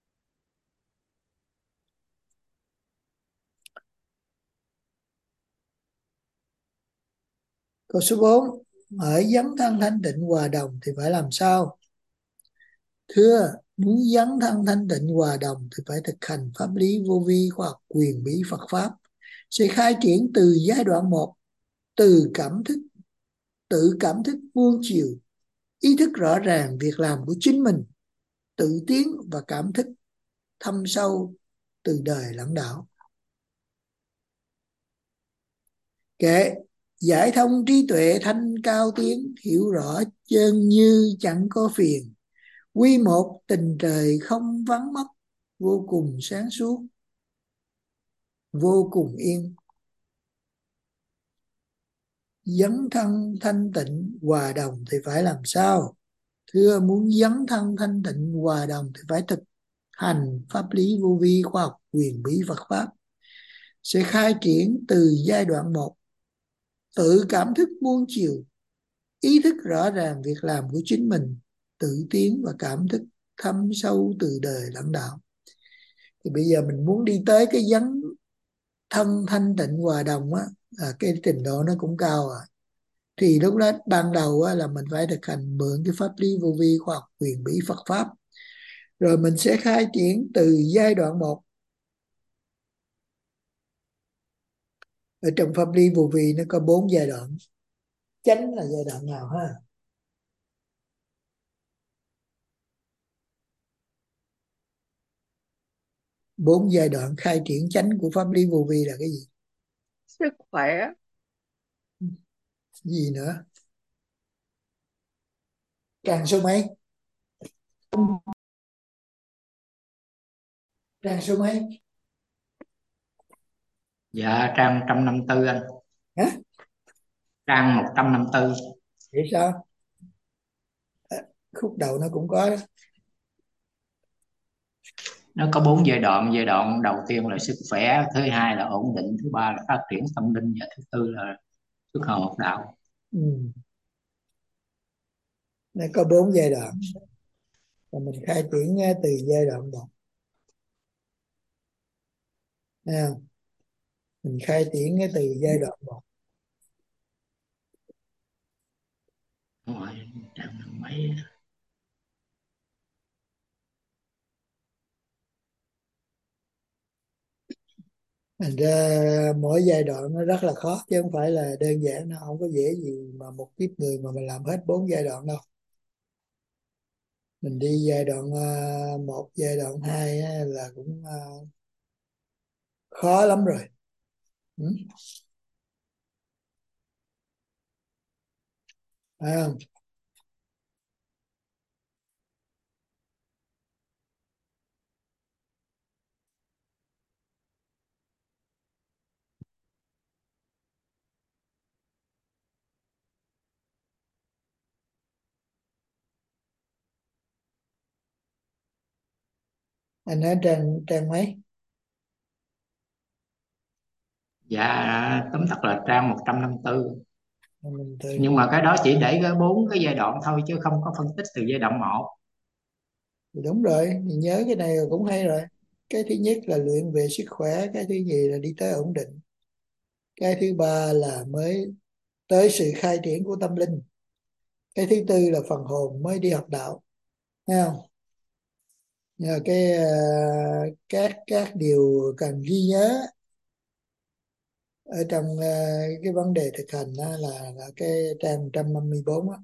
Câu số bốn, ở dấn thân thanh tịnh hòa đồng thì phải làm sao? Thưa, muốn dấn thân thanh tịnh hòa đồng thì phải thực hành pháp lý vô vi khoa học quyền bí Phật Pháp, sẽ khai triển từ giai đoạn một, từ cảm thức, tự cảm thức muôn chiều, ý thức rõ ràng việc làm của chính mình, tự tiến và cảm thức thâm sâu từ đời lẫn đạo. Kệ giải thông trí tuệ thanh cao tiến, hiểu rõ chân như chẳng có phiền, Quy một tình trời không vắng mất, vô cùng sáng suốt, vô cùng yên. Dấn thân thanh tịnh hòa đồng thì phải làm sao? Thưa, muốn dấn thân thanh tịnh hòa đồng thì phải thực hành pháp lý vô vi, khoa học quyền bí Phật pháp. Sẽ khai triển từ giai đoạn một, tự cảm thức muôn chiều, ý thức rõ ràng việc làm của chính mình, tự tiến và cảm thức thâm sâu từ đời lẫn đạo. Thì bây giờ mình muốn đi tới cái dấn thân thanh tịnh hòa đồng á, à, cái trình độ nó cũng cao à. Thì lúc đó ban đầu á, là mình phải thực hành mượn cái pháp lý vô vi, khoa học quyền bí Phật pháp. Rồi mình sẽ khai triển từ giai đoạn một. Ở trong pháp lý vô vi nó có bốn giai đoạn. Chánh là giai đoạn nào ha? Bốn giai đoạn khai triển chánh của pháp lý vô vi là cái gì? Sức khỏe. Gì nữa? Trang số mấy? Trang số mấy? Dạ trang một trăm năm mươi tư anh. Hả? Trang một trăm năm mươi tư. Vậy sao? À, khúc đầu nó cũng có đó. Nó có bốn giai đoạn. Giai đoạn đầu tiên là sức khỏe, thứ hai là ổn định, thứ ba là phát triển tâm linh, và thứ tư là xuất hợp học đạo. Ừ. Nó có bốn giai đoạn. Và mình khai triển từ giai đoạn một. À, mình khai triển từ giai đoạn một. Đúng rồi, trang mấy. Thành ra mỗi giai đoạn nó rất là khó, chứ không phải là đơn giản, nó không có dễ gì mà một kiếp người mà mình làm hết bốn giai đoạn đâu. Mình đi giai đoạn uh, một, giai đoạn hai á, là cũng uh, khó lắm rồi. Ừ. Phải không? Anh nói trang trang mấy? Dạ tóm tắt là trang một trăm năm mươi tư. Mình từ... Nhưng mà cái đó chỉ để cái bốn cái giai đoạn thôi, chứ không có phân tích từ giai đoạn một. Thì đúng rồi, thì nhớ cái này cũng hay rồi. Cái thứ nhất là luyện về sức khỏe, cái thứ nhì là đi tới ổn định, cái thứ ba là mới tới sự khai triển của tâm linh, cái thứ tư là phần hồn mới đi học đạo. Thấy không? Nhờ cái uh, các các điều cần ghi nhớ ở trong uh, cái vấn đề thực hành đó là, là cái trang một trăm năm mươi bốn đó.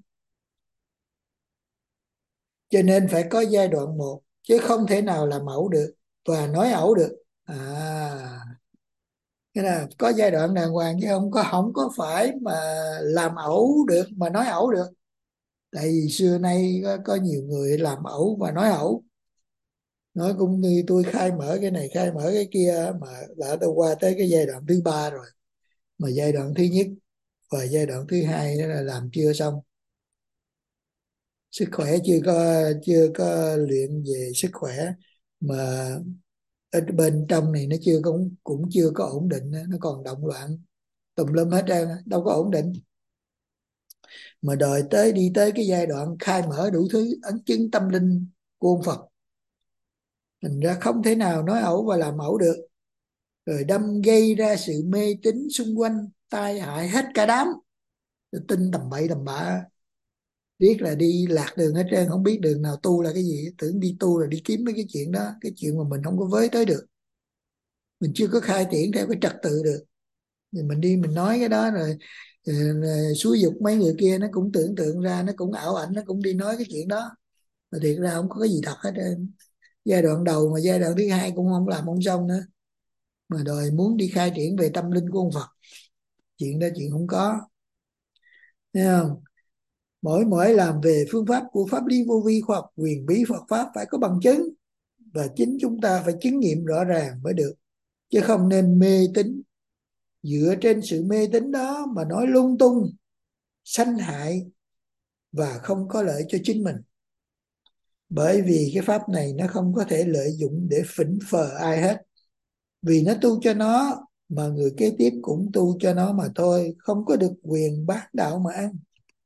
Cho nên phải có giai đoạn một, chứ không thể nào làm ẩu được và nói ẩu được. À, cái là có giai đoạn đàng hoàng, chứ không có không có phải mà làm ẩu được mà nói ẩu được. Tại vì xưa nay có, có nhiều người làm ẩu và nói ẩu, nói cũng như tôi khai mở cái này khai mở cái kia, mà đã tôi qua tới cái giai đoạn thứ ba rồi, mà giai đoạn thứ nhất và giai đoạn thứ hai đó là làm chưa xong. Sức khỏe chưa có chưa có luyện về sức khỏe, mà ở bên trong này nó chưa cũng cũng chưa có ổn định, nó còn động loạn tùm lum hết trơn, đâu có ổn định. Mà đòi tới đi tới cái giai đoạn khai mở đủ thứ ấn chứng tâm linh của ông Phật, thành ra không thể nào nói ẩu và làm ẩu được, rồi đâm gây ra sự mê tín xung quanh, tai hại hết cả đám, rồi tin tầm bậy tầm bạ, biết là đi lạc đường hết trơn, không biết đường nào tu là cái gì, tưởng đi tu là đi kiếm mấy cái chuyện đó, cái chuyện mà mình không có với tới được, mình chưa có khai triển theo cái trật tự được, thì mình đi mình nói cái đó rồi, rồi, rồi xúi giục mấy người kia, nó cũng tưởng tượng ra, nó cũng ảo ảnh, nó cũng đi nói cái chuyện đó, mà thiệt ra không có cái gì thật hết trơn. Giai đoạn đầu mà giai đoạn thứ hai cũng không làm không xong nữa, mà đòi muốn đi khai triển về tâm linh của ông Phật, chuyện đó chuyện không có. Thấy không? Mỗi mỗi làm về phương pháp của pháp lý vô vi, khoa học huyền bí Phật pháp phải có bằng chứng, và chính chúng ta phải chứng nghiệm rõ ràng mới được, chứ không nên mê tín. Dựa trên sự mê tín đó mà nói lung tung, sanh hại và không có lợi cho chính mình. Bởi vì cái pháp này nó không có thể lợi dụng để phỉnh phờ ai hết, vì nó tu cho nó mà người kế tiếp cũng tu cho nó mà thôi, không có được quyền bác đạo mà ăn.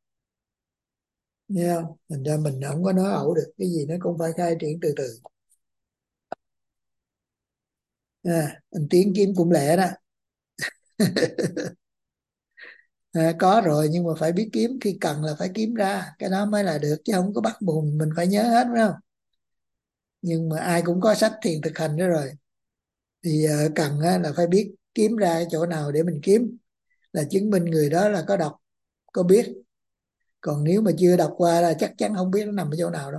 Nghe không? Thành ra mình không có nói ẩu được, cái gì nó cũng phải khai triển từ từ. À, anh Tiến kiếm cũng lẹ đó. À, có rồi, nhưng mà phải biết kiếm, khi cần là phải kiếm ra, cái đó mới là được, chứ không có bắt buộc mình phải nhớ hết, phải không? Nhưng mà ai cũng có sách thiền thực hành đó rồi, thì uh, cần uh, là phải biết kiếm ra cái chỗ nào để mình kiếm, là chứng minh người đó là có đọc, có biết. Còn nếu mà chưa đọc qua là chắc chắn không biết nó nằm ở chỗ nào đâu.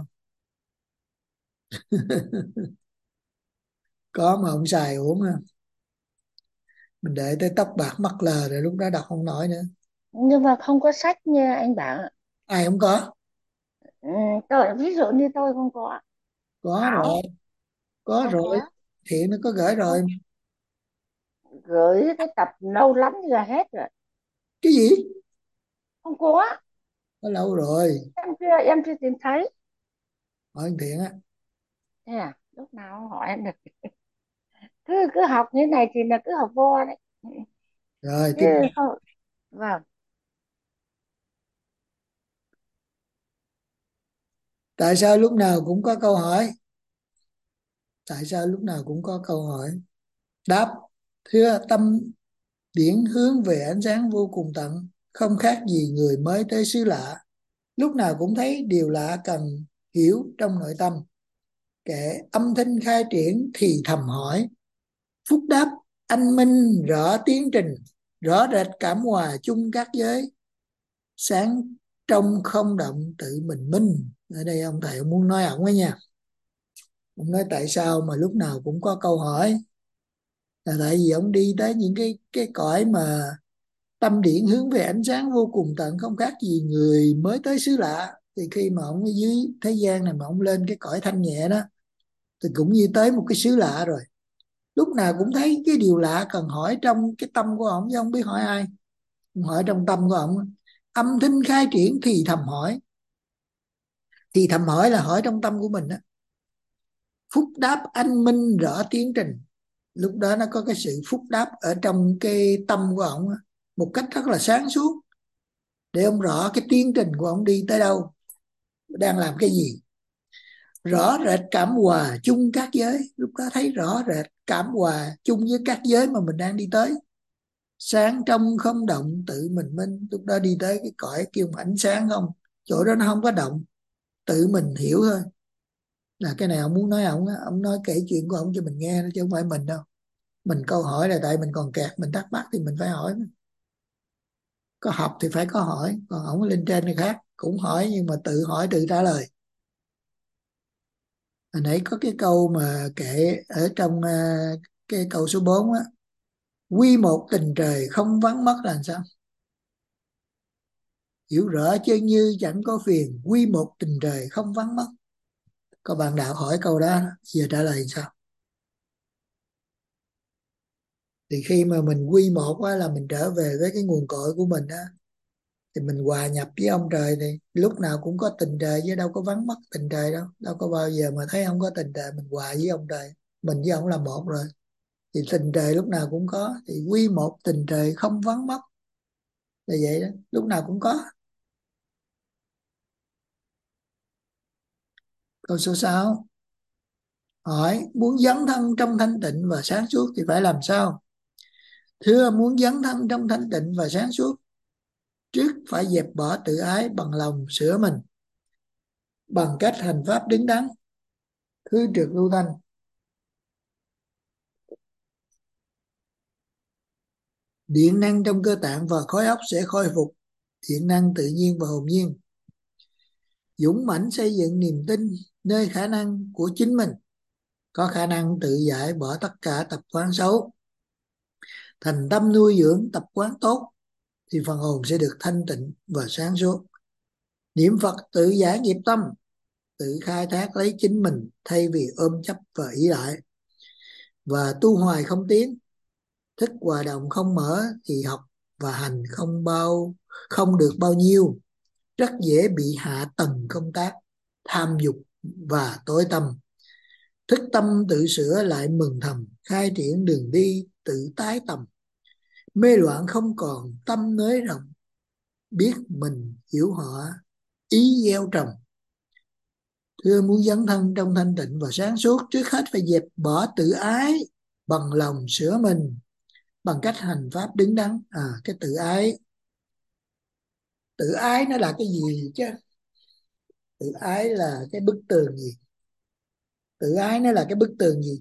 Có mà không xài uổng ha. Mình để tới tóc bạc mắt lờ rồi lúc đó đọc không nổi nữa. Nhưng mà không có sách nha anh Bảo ạ. Ai không có? Ừ, tôi ví dụ như tôi không có. Có Bảo rồi, có không rồi, có. Thiện nó có gửi rồi. Không, gửi cái tập lâu lắm ra hết rồi. Cái gì? Không có. Có lâu rồi. Em chưa em chưa tìm thấy. Hỏi anh Thiện á. Thế à, lúc nào hỏi em được. cứ cứ học như này thì là cứ học vô đấy. Rồi Chứ tiếp. không. Vâng. Tại sao lúc nào cũng có câu hỏi? Tại sao lúc nào cũng có câu hỏi? Đáp: thưa, tâm điển hướng về ánh sáng vô cùng tận, không khác gì người mới tới xứ lạ. Lúc nào cũng thấy điều lạ cần hiểu trong nội tâm. Kệ âm thanh khai triển thì thầm hỏi. Phúc đáp anh minh rõ tiến trình, rõ rệt cảm hòa chung các giới. Sáng trong không động tự mình minh. Ở đây ông thầy ông muốn nói ổng ấy nha. Ông nói tại sao mà lúc nào cũng có câu hỏi, là tại vì ông đi tới những cái cái cõi mà tâm điển hướng về ánh sáng vô cùng tận, không khác gì người mới tới xứ lạ. Thì khi mà ông ở dưới thế gian này mà ông lên cái cõi thanh nhẹ đó, thì cũng như tới một cái xứ lạ rồi. Lúc nào cũng thấy cái điều lạ cần hỏi trong cái tâm của ông, chứ không biết hỏi ai. Ông hỏi trong tâm của ông. Âm thanh khai triển thì thầm hỏi. Thì thầm hỏi là hỏi trong tâm của mình đó. Phúc đáp anh minh rõ tiến trình. Lúc đó nó có cái sự phúc đáp ở trong cái tâm của ông á, một cách rất là sáng suốt, để ông rõ cái tiến trình của ông đi tới đâu, đang làm cái gì. Rõ rệt cảm hòa chung các giới. Lúc đó thấy rõ rệt cảm hòa chung với các giới mà mình đang đi tới. Sáng trong không động tự mình minh. Lúc đó đi tới cái cõi kêu mà ánh sáng không, chỗ đó nó không có động, tự mình hiểu thôi. Là cái này ông muốn nói ông á, ông nói kể chuyện của ông cho mình nghe đó, chứ không phải mình đâu. Mình câu hỏi là tại mình còn kẹt, mình thắc mắc thì mình phải hỏi. Có học thì phải có hỏi, còn ông lên trên thì khác, cũng hỏi nhưng mà tự hỏi tự trả lời. Hồi nãy có cái câu mà kể ở trong uh, cái câu số bốn á, quy một tình trời không vắng mất là sao? Hiểu rõ chứ như chẳng có phiền, quy một tình trời không vắng mất. Có bạn đạo hỏi câu đó, giờ trả lời sao? Thì khi mà mình quy một á, là mình trở về với cái nguồn cội của mình á, thì mình hòa nhập với ông trời, thì lúc nào cũng có tình trời, chứ đâu có vắng mất tình trời đâu. Đâu có bao giờ mà thấy không có tình trời, mình hòa với ông trời, mình với ông là một rồi. Thì tình trời lúc nào cũng có, thì quy một tình trời không vắng mất là vậy đó, lúc nào cũng có. Câu số sáu hỏi: muốn dấn thân trong thanh tịnh và sáng suốt thì phải làm sao? Thưa, muốn dấn thân trong thanh tịnh và sáng suốt, trước phải dẹp bỏ tự ái bằng lòng sửa mình, bằng cách hành pháp đứng đắn, thứ trượt lưu thanh. Điện năng trong cơ tạng và khối óc sẽ khôi phục điện năng tự nhiên và hồn nhiên. Dũng mãnh xây dựng niềm tin nơi khả năng của chính mình, có khả năng tự giải bỏ tất cả tập quán xấu, thành tâm nuôi dưỡng tập quán tốt, thì phần hồn sẽ được thanh tịnh và sáng suốt. Niệm Phật tự giải nghiệp tâm, tự khai thác lấy chính mình thay vì ôm chấp và ỷ lại. Và tu hoài không tiến, thức hòa đồng không mở thì học và hành không bao không được bao nhiêu, rất dễ bị hạ tầng công tác, tham dục và tối tâm. Thức tâm tự sửa lại mừng thầm, khai triển đường đi tự tái tầm. Mê loạn không còn tâm nới rộng, biết mình hiểu họ ý gieo trồng. Thưa, muốn dấn thân trong thanh tịnh và sáng suốt, trước hết phải dẹp bỏ tự ái, bằng lòng sửa mình bằng cách hành pháp đứng đắn. À, cái tự ái, tự ái nó là cái gì chứ? Tự ái là cái bức tường gì? Tự ái nó là cái bức tường gì?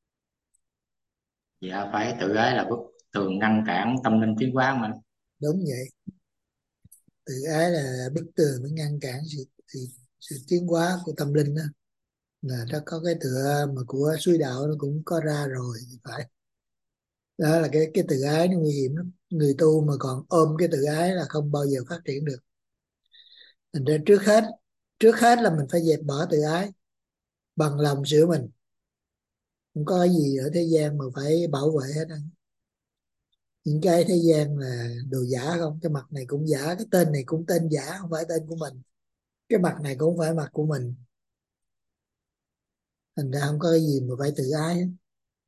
Dạ phải, tự ái là bức tường ngăn cản tâm linh tiến hóa mà. Đúng vậy, tự ái là bức tường để ngăn cản sự, sự, sự tiến hóa của tâm linh đó. Là nó có cái tựa mà của suy đạo nó cũng có ra rồi thì phải. Đó là cái cái tự ái nó nguy hiểm lắm. Người tu mà còn ôm cái tự ái là không bao giờ phát triển được. Thành ra trước hết trước hết là mình phải dẹp bỏ tự ái, bằng lòng sửa mình. Không có cái gì ở thế gian mà phải bảo vệ hết á. Những cái thế gian là đồ giả không, cái mặt này cũng giả, cái tên này cũng tên giả, không phải tên của mình, cái mặt này cũng không phải mặt của mình. Thành ra không có cái gì mà phải tự ái hết.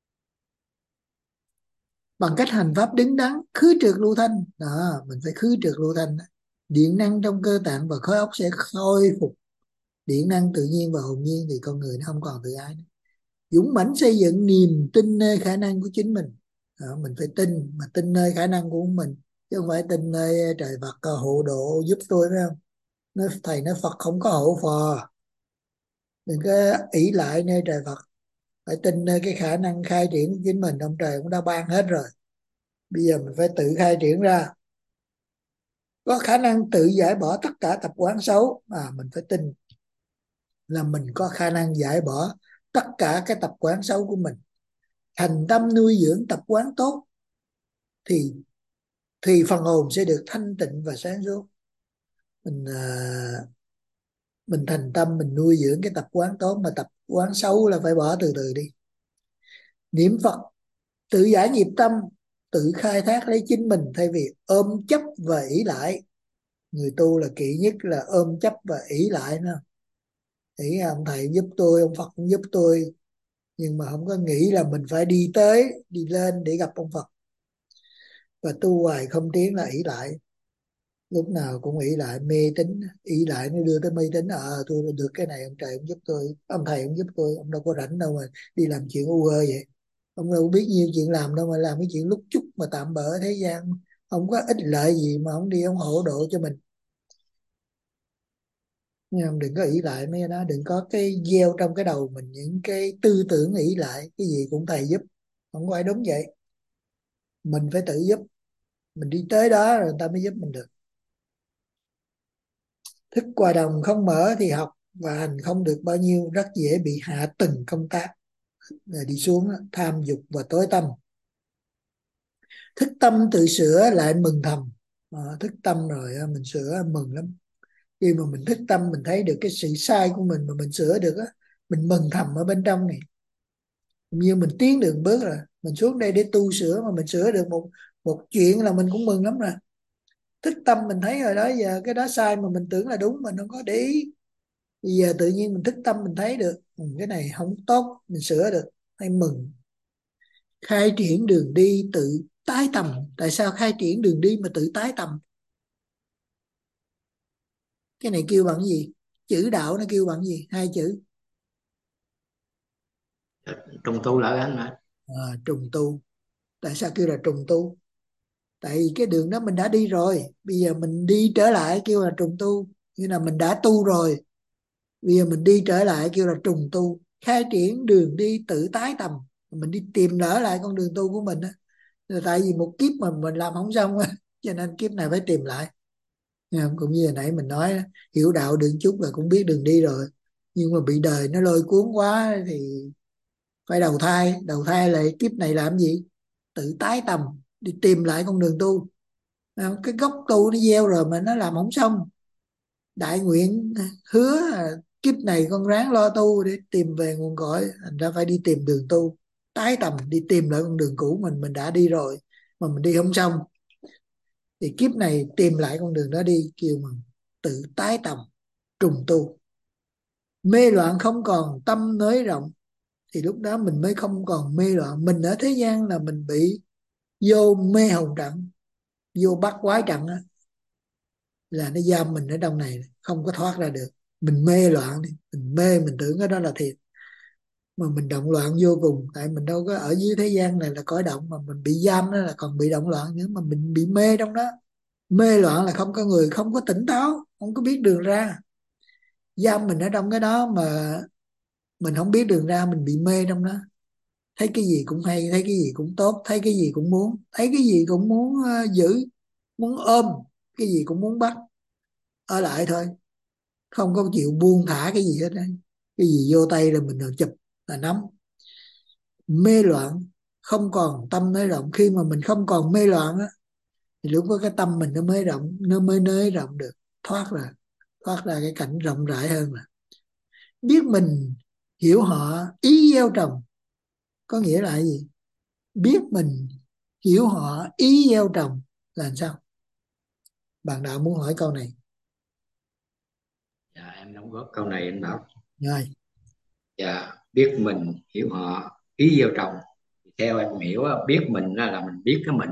Bằng cách hành pháp đứng đắn, khứ trượt lưu thanh đó, mình phải khứ trượt lưu thanh đó. Điện năng trong cơ tạng và khối óc sẽ khôi phục điện năng tự nhiên và hồn nhiên, thì con người nó không còn tự ái nữa. Dũng mãnh xây dựng niềm tin nơi khả năng của chính mình. Đó, mình phải tin, mà tin nơi khả năng của mình, chứ không phải tin nơi trời Phật hộ độ giúp tôi, phải không? Nói thầy nói Phật không có hộ phò, đừng có ỷ lại nơi trời Phật. Phải tin nơi cái khả năng khai triển của chính mình, ông trời cũng đã ban hết rồi. Bây giờ mình phải tự khai triển ra. Có khả năng tự giải bỏ tất cả tập quán xấu, à mình phải tin là mình có khả năng giải bỏ tất cả cái tập quán xấu của mình. Thành tâm nuôi dưỡng tập quán tốt thì thì phần hồn sẽ được thanh tịnh và sáng suốt. Mình à, mình thành tâm mình nuôi dưỡng cái tập quán tốt, mà tập quán xấu là phải bỏ từ từ đi. Niệm Phật tự giải nghiệp tâm, tự khai thác lấy chính mình thay vì ôm chấp và ỷ lại. Người tu là kỵ nhất là ôm chấp và ỷ lại nữa. Nghĩ ông thầy giúp tôi, ông Phật cũng giúp tôi, nhưng mà không có nghĩ là mình phải đi tới đi lên để gặp ông Phật. Và tu hoài không tiến là ỷ lại, lúc nào cũng ỷ lại, mê tín. Ỷ lại nó đưa tới mê tín. Ờ à, tôi được cái này ông trời cũng giúp tôi, ông thầy cũng giúp tôi, ông đâu có rảnh đâu mà đi làm chuyện u ơ vậy. Ông đâu biết nhiêu chuyện làm đâu mà làm cái chuyện lúc chút mà tạm bỡ ở thế gian, không có ích lợi gì mà ông đi ông hộ độ cho mình. Nhưng đừng có ỷ lại mấy cái đó, đừng có cái gieo trong cái đầu mình những cái tư tưởng ỷ lại cái gì cũng thầy giúp. Không có ai đúng vậy, mình phải tự giúp. Mình đi tới đó rồi người ta mới giúp mình được. Thức hòa đồng không mở thì học và hành không được bao nhiêu, rất dễ bị hạ tầng công tác, rồi đi xuống tham dục và tối tâm. Thức tâm tự sửa lại mừng thầm. À, thức tâm rồi mình sửa mừng lắm. Khi mà mình thức tâm mình thấy được cái sự sai của mình mà mình sửa được á, mình mừng thầm ở bên trong này. Như mình tiến được bước rồi, mình xuống đây để tu sửa mà mình sửa được một một chuyện là mình cũng mừng lắm rồi. Thức tâm mình thấy rồi đó, giờ cái đó sai mà mình tưởng là đúng, mình không có để ý. Bây giờ tự nhiên mình thức tâm mình thấy được ừ, cái này không tốt, mình sửa được, hay mừng. Khai triển đường đi tự tái tầm. Tại sao khai triển đường đi mà tự tái tầm? Cái này kêu bằng gì? Chữ đạo nó kêu bằng gì? Hai chữ. Trùng tu lại anh mà. À, trùng tu. Tại sao kêu là trùng tu? Tại vì cái đường đó mình đã đi rồi, bây giờ mình đi trở lại kêu là trùng tu. Như là mình đã tu rồi, bây giờ mình đi trở lại kêu là trùng tu. Khai triển đường đi tự tái tầm, mình đi tìm đỡ lại con đường tu của mình á. Tại vì một kiếp mà mình làm không xong á, cho nên kiếp này phải tìm lại. Cũng như hồi nãy mình nói, hiểu đạo được chút là cũng biết đường đi rồi, nhưng mà bị đời nó lôi cuốn quá thì phải đầu thai. Đầu thai lại kiếp này làm gì? Tự tái tầm, đi tìm lại con đường tu. Cái gốc tu nó gieo rồi mà nó làm không xong, đại nguyện hứa kiếp này con ráng lo tu để tìm về nguồn cội, thành ra phải đi tìm đường tu, tái tầm đi tìm lại con đường cũ mình mình đã đi rồi mà mình đi không xong, thì kiếp này tìm lại con đường đó đi, kêu mình tự tái tầm trùng tu. Mê loạn không còn tâm nới rộng, thì lúc đó mình mới không còn mê loạn. Mình ở thế gian là mình bị vô mê hồn trận, vô bắt quái trận á, là nó giam mình ở trong này không có thoát ra được. Mình mê loạn đi, mình mê mình tưởng cái đó là thiệt, mà mình động loạn vô cùng. Tại mình đâu có ở dưới thế gian này là cõi động, mà mình bị giam đó là còn bị động loạn nữa, mà mình bị mê trong đó. Mê loạn là không có người, không có tỉnh táo, không có biết đường ra, giam mình ở trong cái đó mà mình không biết đường ra, mình bị mê trong đó. Thấy cái gì cũng hay, thấy cái gì cũng tốt, thấy cái gì cũng muốn, thấy cái gì cũng muốn uh, giữ, muốn ôm, cái gì cũng muốn bắt ở lại thôi, không có chịu buông thả cái gì hết đấy. Cái gì vô tay là mình chụp là nắm. Mê loạn không còn tâm nới rộng. Khi mà mình không còn mê loạn á, thì lúc đó cái tâm mình nó mới rộng, nó mới nới rộng được, thoát ra thoát ra cái cảnh rộng rãi hơn. Là biết mình hiểu họ ý gieo trồng. Có nghĩa là gì? Biết mình hiểu họ ý gieo trồng là làm sao? Bạn đạo muốn hỏi câu này. Dạ, em đóng góp câu này anh Bảo. Rồi. Dạ, biết mình hiểu họ ý gieo trồng. Theo em hiểu á, biết mình á là mình biết cái mình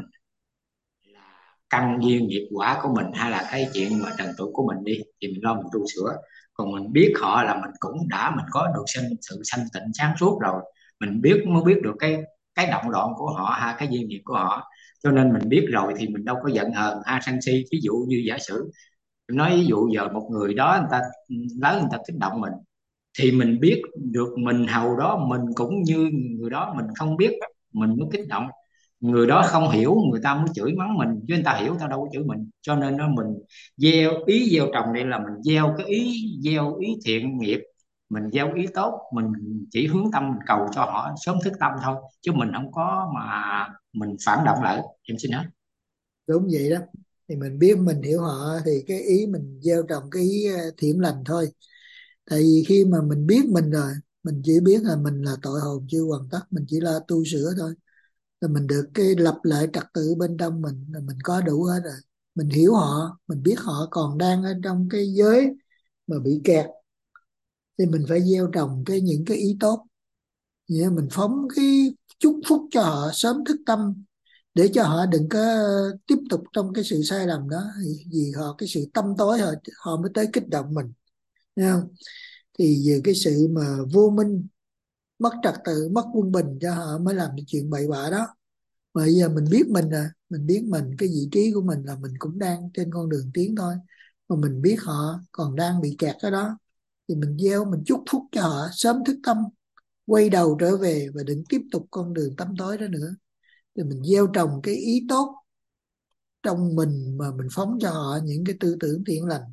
căn duyên nghiệp quả của mình, hay là cái chuyện mà trần tục của mình đi thì mình lo mình tu sửa. Còn mình biết họ là mình cũng đã mình có được sinh, sự sanh tịnh sáng suốt rồi. Mình biết mới biết được cái cái động loạn của họ hay cái duyên nghiệp của họ. Cho nên mình biết rồi thì mình đâu có giận hờn hay sân si. Ví dụ như giả sử nói ví dụ giờ một người đó người ta lớn, người ta kích động mình, thì mình biết được mình hầu đó mình cũng như người đó mình không biết, mình mới kích động. Người đó không hiểu, người ta mới chửi mắng mình, chứ người ta hiểu ta đâu có chửi mình. Cho nên nó mình gieo ý gieo trồng, đây là mình gieo cái ý, gieo ý thiện nghiệp, mình gieo ý tốt, mình chỉ hướng tâm mình cầu cho họ sớm thức tâm thôi, chứ mình không có mà mình phản động lại. Em xin hết. Đúng vậy đó. Thì mình biết mình hiểu họ thì cái ý mình gieo trồng cái ý thiện lành thôi. Tại vì khi mà mình biết mình rồi, mình chỉ biết là mình là tội hồn chưa hoàn tất, mình chỉ là tu sửa thôi, là mình được cái lập lại trật tự bên trong mình, là mình có đủ hết rồi. Mình hiểu họ, mình biết họ còn đang ở trong cái giới mà bị kẹt, thì mình phải gieo trồng cái những cái ý tốt. Vậy mình phóng cái chúc phúc cho họ sớm thức tâm, để cho họ đừng có tiếp tục trong cái sự sai lầm đó. Vì họ cái sự tâm tối họ họ mới tới kích động mình, thấy không? Thì về cái sự mà vô minh, mất trật tự, mất quân bình cho họ mới làm cái chuyện bậy bạ đó. Mà bây giờ mình biết mình rồi, mình biết mình cái vị trí của mình là mình cũng đang trên con đường tiến thôi, mà mình biết họ còn đang bị kẹt ở đó, thì mình gieo, mình chúc phúc cho họ sớm thức tâm, quay đầu trở về và đừng tiếp tục con đường tăm tối đó nữa. Thì mình gieo trồng cái ý tốt trong mình, mà mình phóng cho họ những cái tư tưởng thiện lành,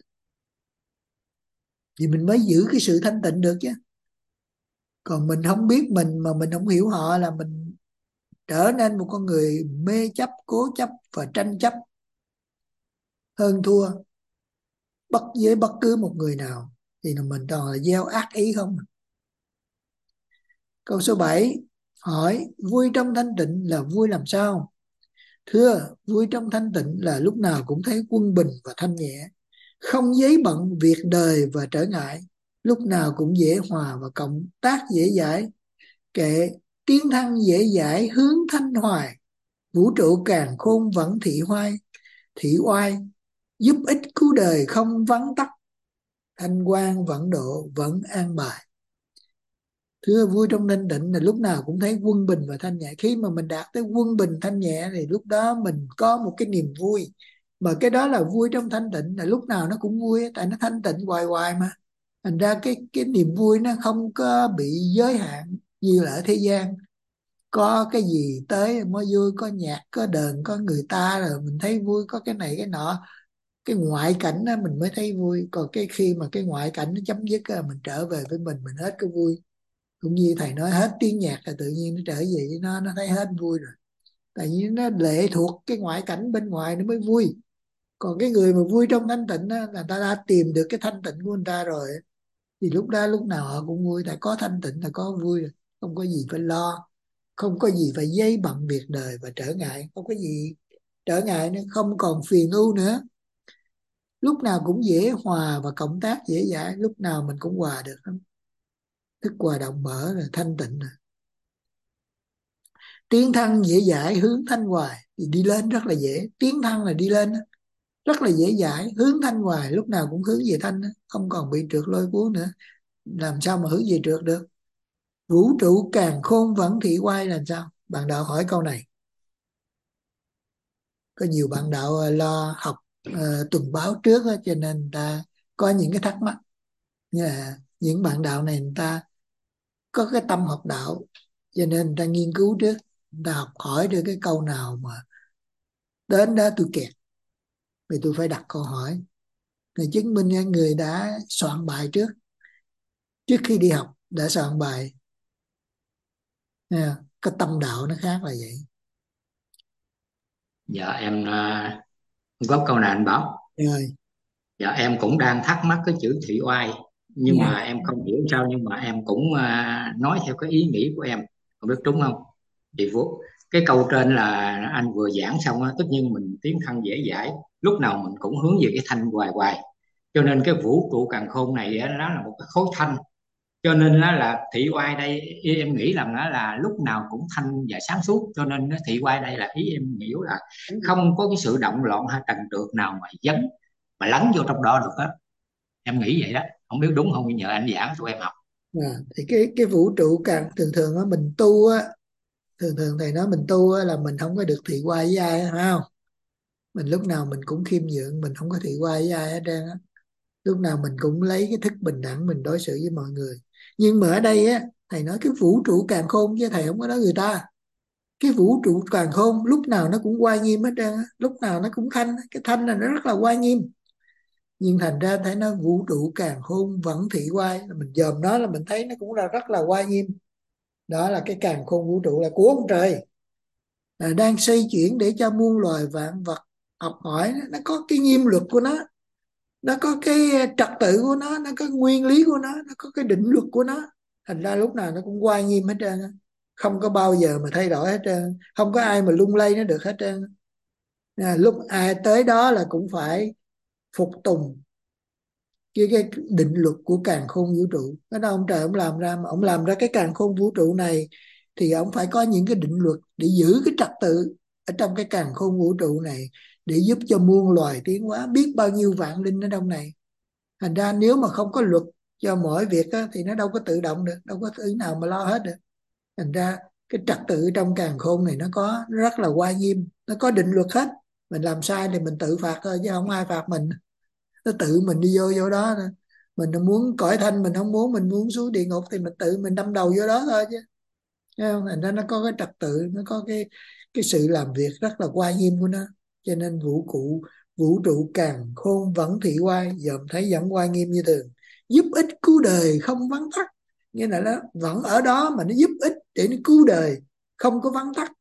thì mình mới giữ cái sự thanh tịnh được chứ. Còn mình không biết mình mà mình không hiểu họ là mình trở nên một con người mê chấp, cố chấp và tranh chấp, hơn thua bất với bất cứ một người nào, thì là mình toàn là gieo ác ý không. Câu số bảy hỏi vui trong thanh tịnh là vui làm sao? Thưa, vui trong thanh tịnh là lúc nào cũng thấy quân bình và thanh nhẹ, không giấy bận việc đời và trở ngại, lúc nào cũng dễ hòa và cộng tác dễ dãi, kệ tiến thăng dễ dãi hướng thanh hoài, vũ trụ càng khôn vẫn thị hoai, thị oai, giúp ích cứu đời không vắng tắt, thanh quan vẫn độ vẫn an bài. Thưa, vui trong thanh tịnh là lúc nào cũng thấy quân bình và thanh nhẹ. Khi mà mình đạt tới quân bình thanh nhẹ thì lúc đó mình có một cái niềm vui, mà cái đó là vui trong thanh tịnh, là lúc nào nó cũng vui, tại nó thanh tịnh hoài hoài mà. Thành ra cái cái niềm vui nó không có bị giới hạn như là ở thế gian. Có cái gì tới mới vui, có nhạc, có đờn, có người ta rồi mình thấy vui, có cái này cái nọ, cái ngoại cảnh đó mình mới thấy vui. Còn cái khi mà cái ngoại cảnh nó chấm dứt á, mình trở về với mình, mình hết cái vui. Cũng như thầy nói hết tiếng nhạc là tự nhiên nó trở về với nó, nó thấy hết vui rồi. Tại vì nó lệ thuộc cái ngoại cảnh bên ngoài nó mới vui. Còn cái người mà vui trong thanh tịnh á, là ta đã tìm được cái thanh tịnh của người ta rồi á, thì lúc đó lúc nào họ cũng vui, tại có thanh tịnh là có vui rồi. Không có gì phải lo, không có gì phải giấy bận việc đời và trở ngại, không có gì trở ngại nữa, không còn phiền ưu nữa, lúc nào cũng dễ hòa và cộng tác dễ dãi, lúc nào mình cũng hòa được lắm. Thức hòa đồng mở là thanh tịnh rồi. Tiến thân dễ dãi, hướng thanh hoài, thì đi lên rất là dễ. Tiến thân là đi lên rất là dễ dãi, hướng thanh hoài lúc nào cũng hướng về thanh, không còn bị trượt lôi cuốn nữa. Làm sao mà hướng về trượt được? Vũ trụ càn khôn vẫn thị oai làm sao? Bạn đạo hỏi câu này. Có nhiều bạn đạo ờ, lo học uh, tuần báo trước đó, cho nên người ta có những cái thắc mắc. Nhưng mà những bạn đạo này người ta có cái tâm học đạo, cho nên người ta nghiên cứu trước, người ta học hỏi được cái câu nào mà đến đó tôi kẹt, vì tôi phải đặt câu hỏi. Người chứng minh là người đã soạn bài trước, trước khi đi học đã soạn bài. Nha, cái tâm đạo nó khác là vậy. Dạ em uh, góp câu này anh Bảo. Rồi. Dạ em cũng đang thắc mắc cái chữ thị oai, nhưng Dạ. mà em không hiểu sao, nhưng mà em cũng uh, nói theo cái ý nghĩ của em, không biết đúng không chị Phúc. Cái câu trên là anh vừa giảng xong á, tất nhiên mình tiến thân dễ dãi, lúc nào mình cũng hướng về cái thanh hoài hoài, cho nên cái vũ trụ càn khôn này á, nó là một cái khối thanh, cho nên nó là thị oai đây. Ý em nghĩ rằng nó là lúc nào cũng thanh và sáng suốt, cho nên nó thị oai đây là ý em hiểu là không có cái sự động loạn hay trần trượt nào mà dấn mà lắng vô trong đó được á. Em nghĩ vậy đó, không biết đúng không, nhờ anh giảng tụi em học. À, thì cái cái vũ trụ càng thường thường á mình tu á, thường thường thầy nói mình tu á là mình không có được thị oai với ai, phải không? Mình lúc nào mình cũng khiêm nhượng, mình không có thị oai với ai hết trơn á. Lúc nào mình cũng lấy cái thức bình đẳng mình đối xử với mọi người. Nhưng mà ở đây á thầy nói cái vũ trụ càn khôn, chứ thầy không có nói người ta. Cái vũ trụ càn khôn lúc nào nó cũng oai nghiêm hết trơn á, lúc nào nó cũng thanh. Cái thanh này nó rất là oai nghiêm, nhưng thành ra thấy nó vũ trụ càn khôn vẫn thị oai, mình dòm nó là mình thấy nó cũng là rất là oai nghiêm. Đó là cái càn khôn vũ trụ là của ông trời, là đang xây chuyển để cho muôn loài vạn vật học hỏi. Nó có cái nghiêm luật của nó nó có cái trật tự của nó nó có nguyên lý của nó nó có cái định luật của nó. Thành ra lúc nào nó cũng oai nghiêm hết trơn, không có bao giờ mà thay đổi hết trơn, không có ai mà lung lay nó được hết trơn. À, lúc ai tới đó là cũng phải phục tùng cái, cái định luật của càn khôn vũ trụ. Cái đó ông trời ông làm ra, mà ông làm ra cái càn khôn vũ trụ này thì ông phải có những cái định luật để giữ cái trật tự ở trong cái càn khôn vũ trụ này, để giúp cho muôn loài tiến hóa, biết bao nhiêu vạn linh ở trong này. Thành ra nếu mà không có luật cho mỗi việc á, thì nó đâu có tự động được, đâu có thứ nào mà lo hết được. Thành ra cái trật tự trong càn khôn này nó có nó rất là oai nghiêm, nó có định luật hết. Mình làm sai thì mình tự phạt thôi, chứ không ai phạt mình. Nó tự mình đi vô vô đó thôi. Mình muốn cõi thanh mình không muốn, mình muốn xuống địa ngục thì mình tự mình đâm đầu vô đó thôi chứ. Thấy không? Thành ra nó có cái trật tự, nó có cái cái sự làm việc rất là oai nghiêm của nó. Cho nên vũ cụ vũ trụ càn khôn vẫn thị oai, dòm thấy vẫn oai nghiêm như thường, giúp ích cứu đời không vắng tắc. Nghĩa là nó vẫn ở đó mà nó giúp ích để nó cứu đời, không có vắng tắc.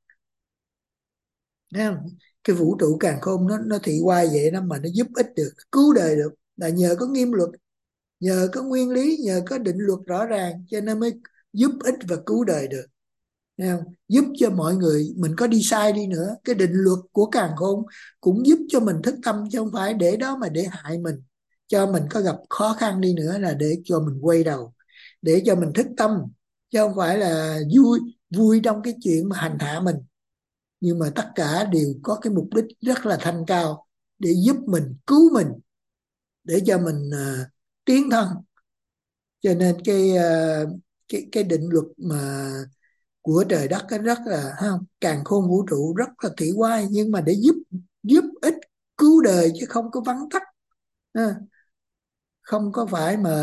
Thấy không? Cái vũ trụ càn khôn nó nó thị oai vậy đó, mà nó giúp ích được, cứu đời được, là nhờ có nghiêm luật, nhờ có nguyên lý, nhờ có định luật rõ ràng, cho nên mới giúp ích và cứu đời được. Thấy không? Giúp cho mọi người, mình có đi sai đi nữa, cái định luật của càn khôn cũng giúp cho mình thức tâm, chứ không phải để đó mà để hại mình. Cho mình có gặp khó khăn đi nữa là để cho mình quay đầu, để cho mình thức tâm, chứ không phải là vui vui trong cái chuyện mà hành hạ mình. Nhưng mà tất cả đều có cái mục đích rất là thanh cao, để giúp mình, cứu mình, để cho mình uh, tiến thân. Cho nên cái uh, cái cái định luật mà của trời đất cái rất là không, càn khôn vũ trụ rất là thị oai, nhưng mà để giúp giúp ích cứu đời, chứ không có vắn tắt. À, không có phải mà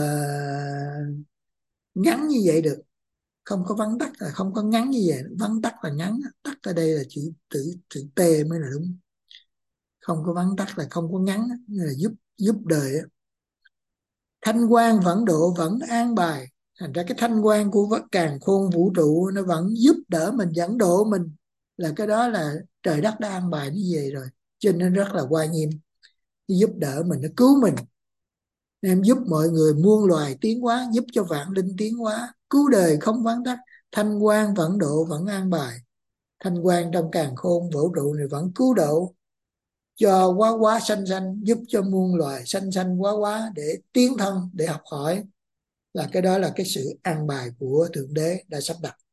ngắn như vậy được. Không có vắn tắt là không có ngắn như vậy, vắn tắt là ngắn, tắt ở đây là chữ chữ chữ T mới là đúng. Không có vắn tắt là không có ngắn, là giúp giúp đời. Thanh quan vẫn độ vẫn an bài. Thành ra cái thanh quan của càn khôn vũ trụ nó vẫn giúp đỡ mình, dẫn độ mình, là cái đó là trời đất đã an bài như vậy rồi, cho nên rất là oai nghiêm. giúp đỡ mình, nó cứu mình. Em giúp mọi người muôn loài tiến hóa, giúp cho vạn linh tiến hóa, cứu đời không vắng tắt, thanh quan vẫn độ vẫn an bài. Thanh quan trong càn khôn vũ trụ này vẫn cứu độ cho quá quá sanh sanh, giúp cho muôn loài sanh sanh quá quá để tiến thân, để học hỏi. Là cái đó là cái sự an bài của Thượng Đế đã sắp đặt.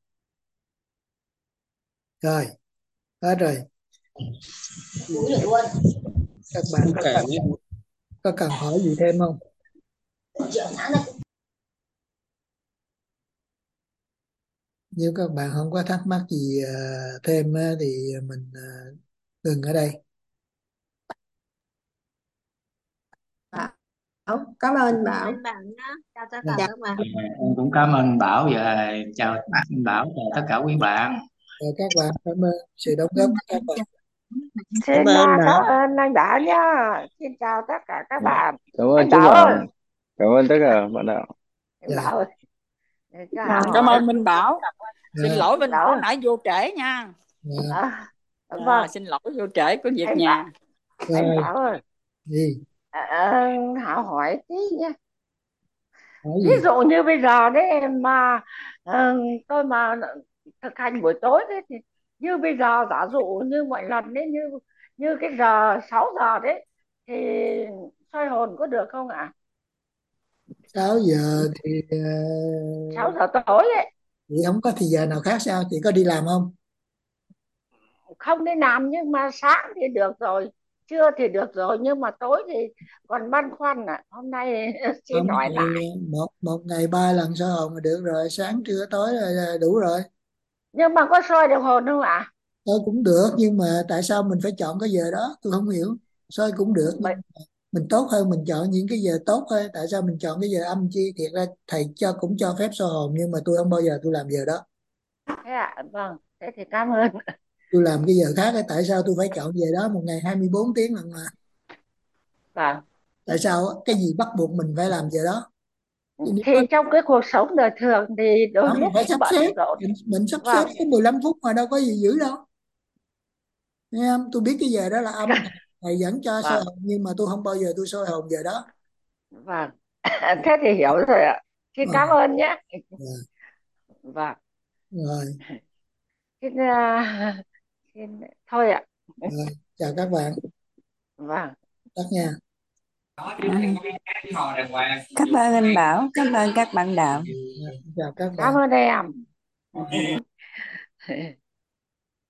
Rồi, hết rồi. Các bạn có cần, có cần hỏi gì thêm không? Nếu các bạn không có thắc mắc gì uh, thêm uh, thì mình uh, dừng ở đây. Bảo, cảm ơn Bảo. Chào tất Dạ. cả các bạn. Em cũng cảm ơn Bảo và chào anh Bảo và tất cả quý bạn. Rồi, các bạn cảm ơn sự đóng góp của các bạn. Xin Cảm ơn à, cảm Bảo. ơn anh Bảo nhá. Xin chào tất cả các bạn. Cảm ơn Anh chú Bảo ơi, Bảo. Cảm ơn tất cả bạn đạo. anh Dạ. Bảo ơi. Cho Nào. Hảo Cảm hỏi. ơn Minh Bảo. Dạ. Xin lỗi Minh Bảo Bảo ơi. nãy vô trễ nha. Dạ. À, À, vâng, xin lỗi vô trễ có việc anh nhà. Bảo, anh Rồi, Bảo ơi. gì? À, à, Hảo hỏi tí nhá. Hỏi Ví gì? dụ như bây giờ đấy mà ờ, tôi mà thực hành buổi tối đấy thì như bây giờ giả dụ như mọi lần đấy, như như cái giờ sáu giờ đấy thì soi hồn có được không ạ? sáu giờ thì uh, sáu giờ tối ấy. chị không có thì giờ nào khác sao? Chị có đi làm không? Không đi làm nhưng mà sáng thì được rồi, trưa thì được rồi, nhưng mà tối thì còn băn khoăn à. Hôm nay xin Không hỏi thì lại. một một ngày ba lần soi hồn là được rồi, sáng trưa tối là đủ rồi. Nhưng mà có soi được hồn không ạ? Soi cũng được, nhưng mà tại sao mình phải chọn cái giờ đó? Tôi không hiểu. Soi cũng được nhưng Bởi, mình tốt hơn mình chọn những cái giờ tốt thôi. Tại sao mình chọn cái giờ âm chi? Thiệt ra thầy cho cũng cho phép soi hồn, nhưng mà tôi không bao giờ tôi làm giờ đó. thế ạ, vâng, thế thì cảm ơn. Tôi làm cái giờ khác ấy. Tại sao tôi phải chọn giờ đó? Một ngày hai mươi bốn tiếng lần mà. Vâng. Tại sao cái gì bắt buộc mình phải làm giờ đó? Nếu Thì có, trong cái cuộc sống đời thường thì đôi không, lúc phải cũng sắp bận xếp. rộn. Mình, mình sắp xếp Vâng. có mười lăm phút mà đâu có gì dữ đâu. Nghe không? Tôi biết cái giờ đó là âm, thầy vẫn cho soi Vâng. hồn, nhưng mà tôi không bao giờ tôi soi hồn giờ đó. Vâng. Thế thì hiểu rồi ạ. Xin Ờ, cảm ơn nhé. rồi, Vâng. rồi, Xin, uh, xin thôi ạ. rồi. Chào các bạn. Vâng. Tắt nha. À, cảm ơn anh Bảo, cảm ơn các bạn đạo. Chào các Cảm bạn. ơn em.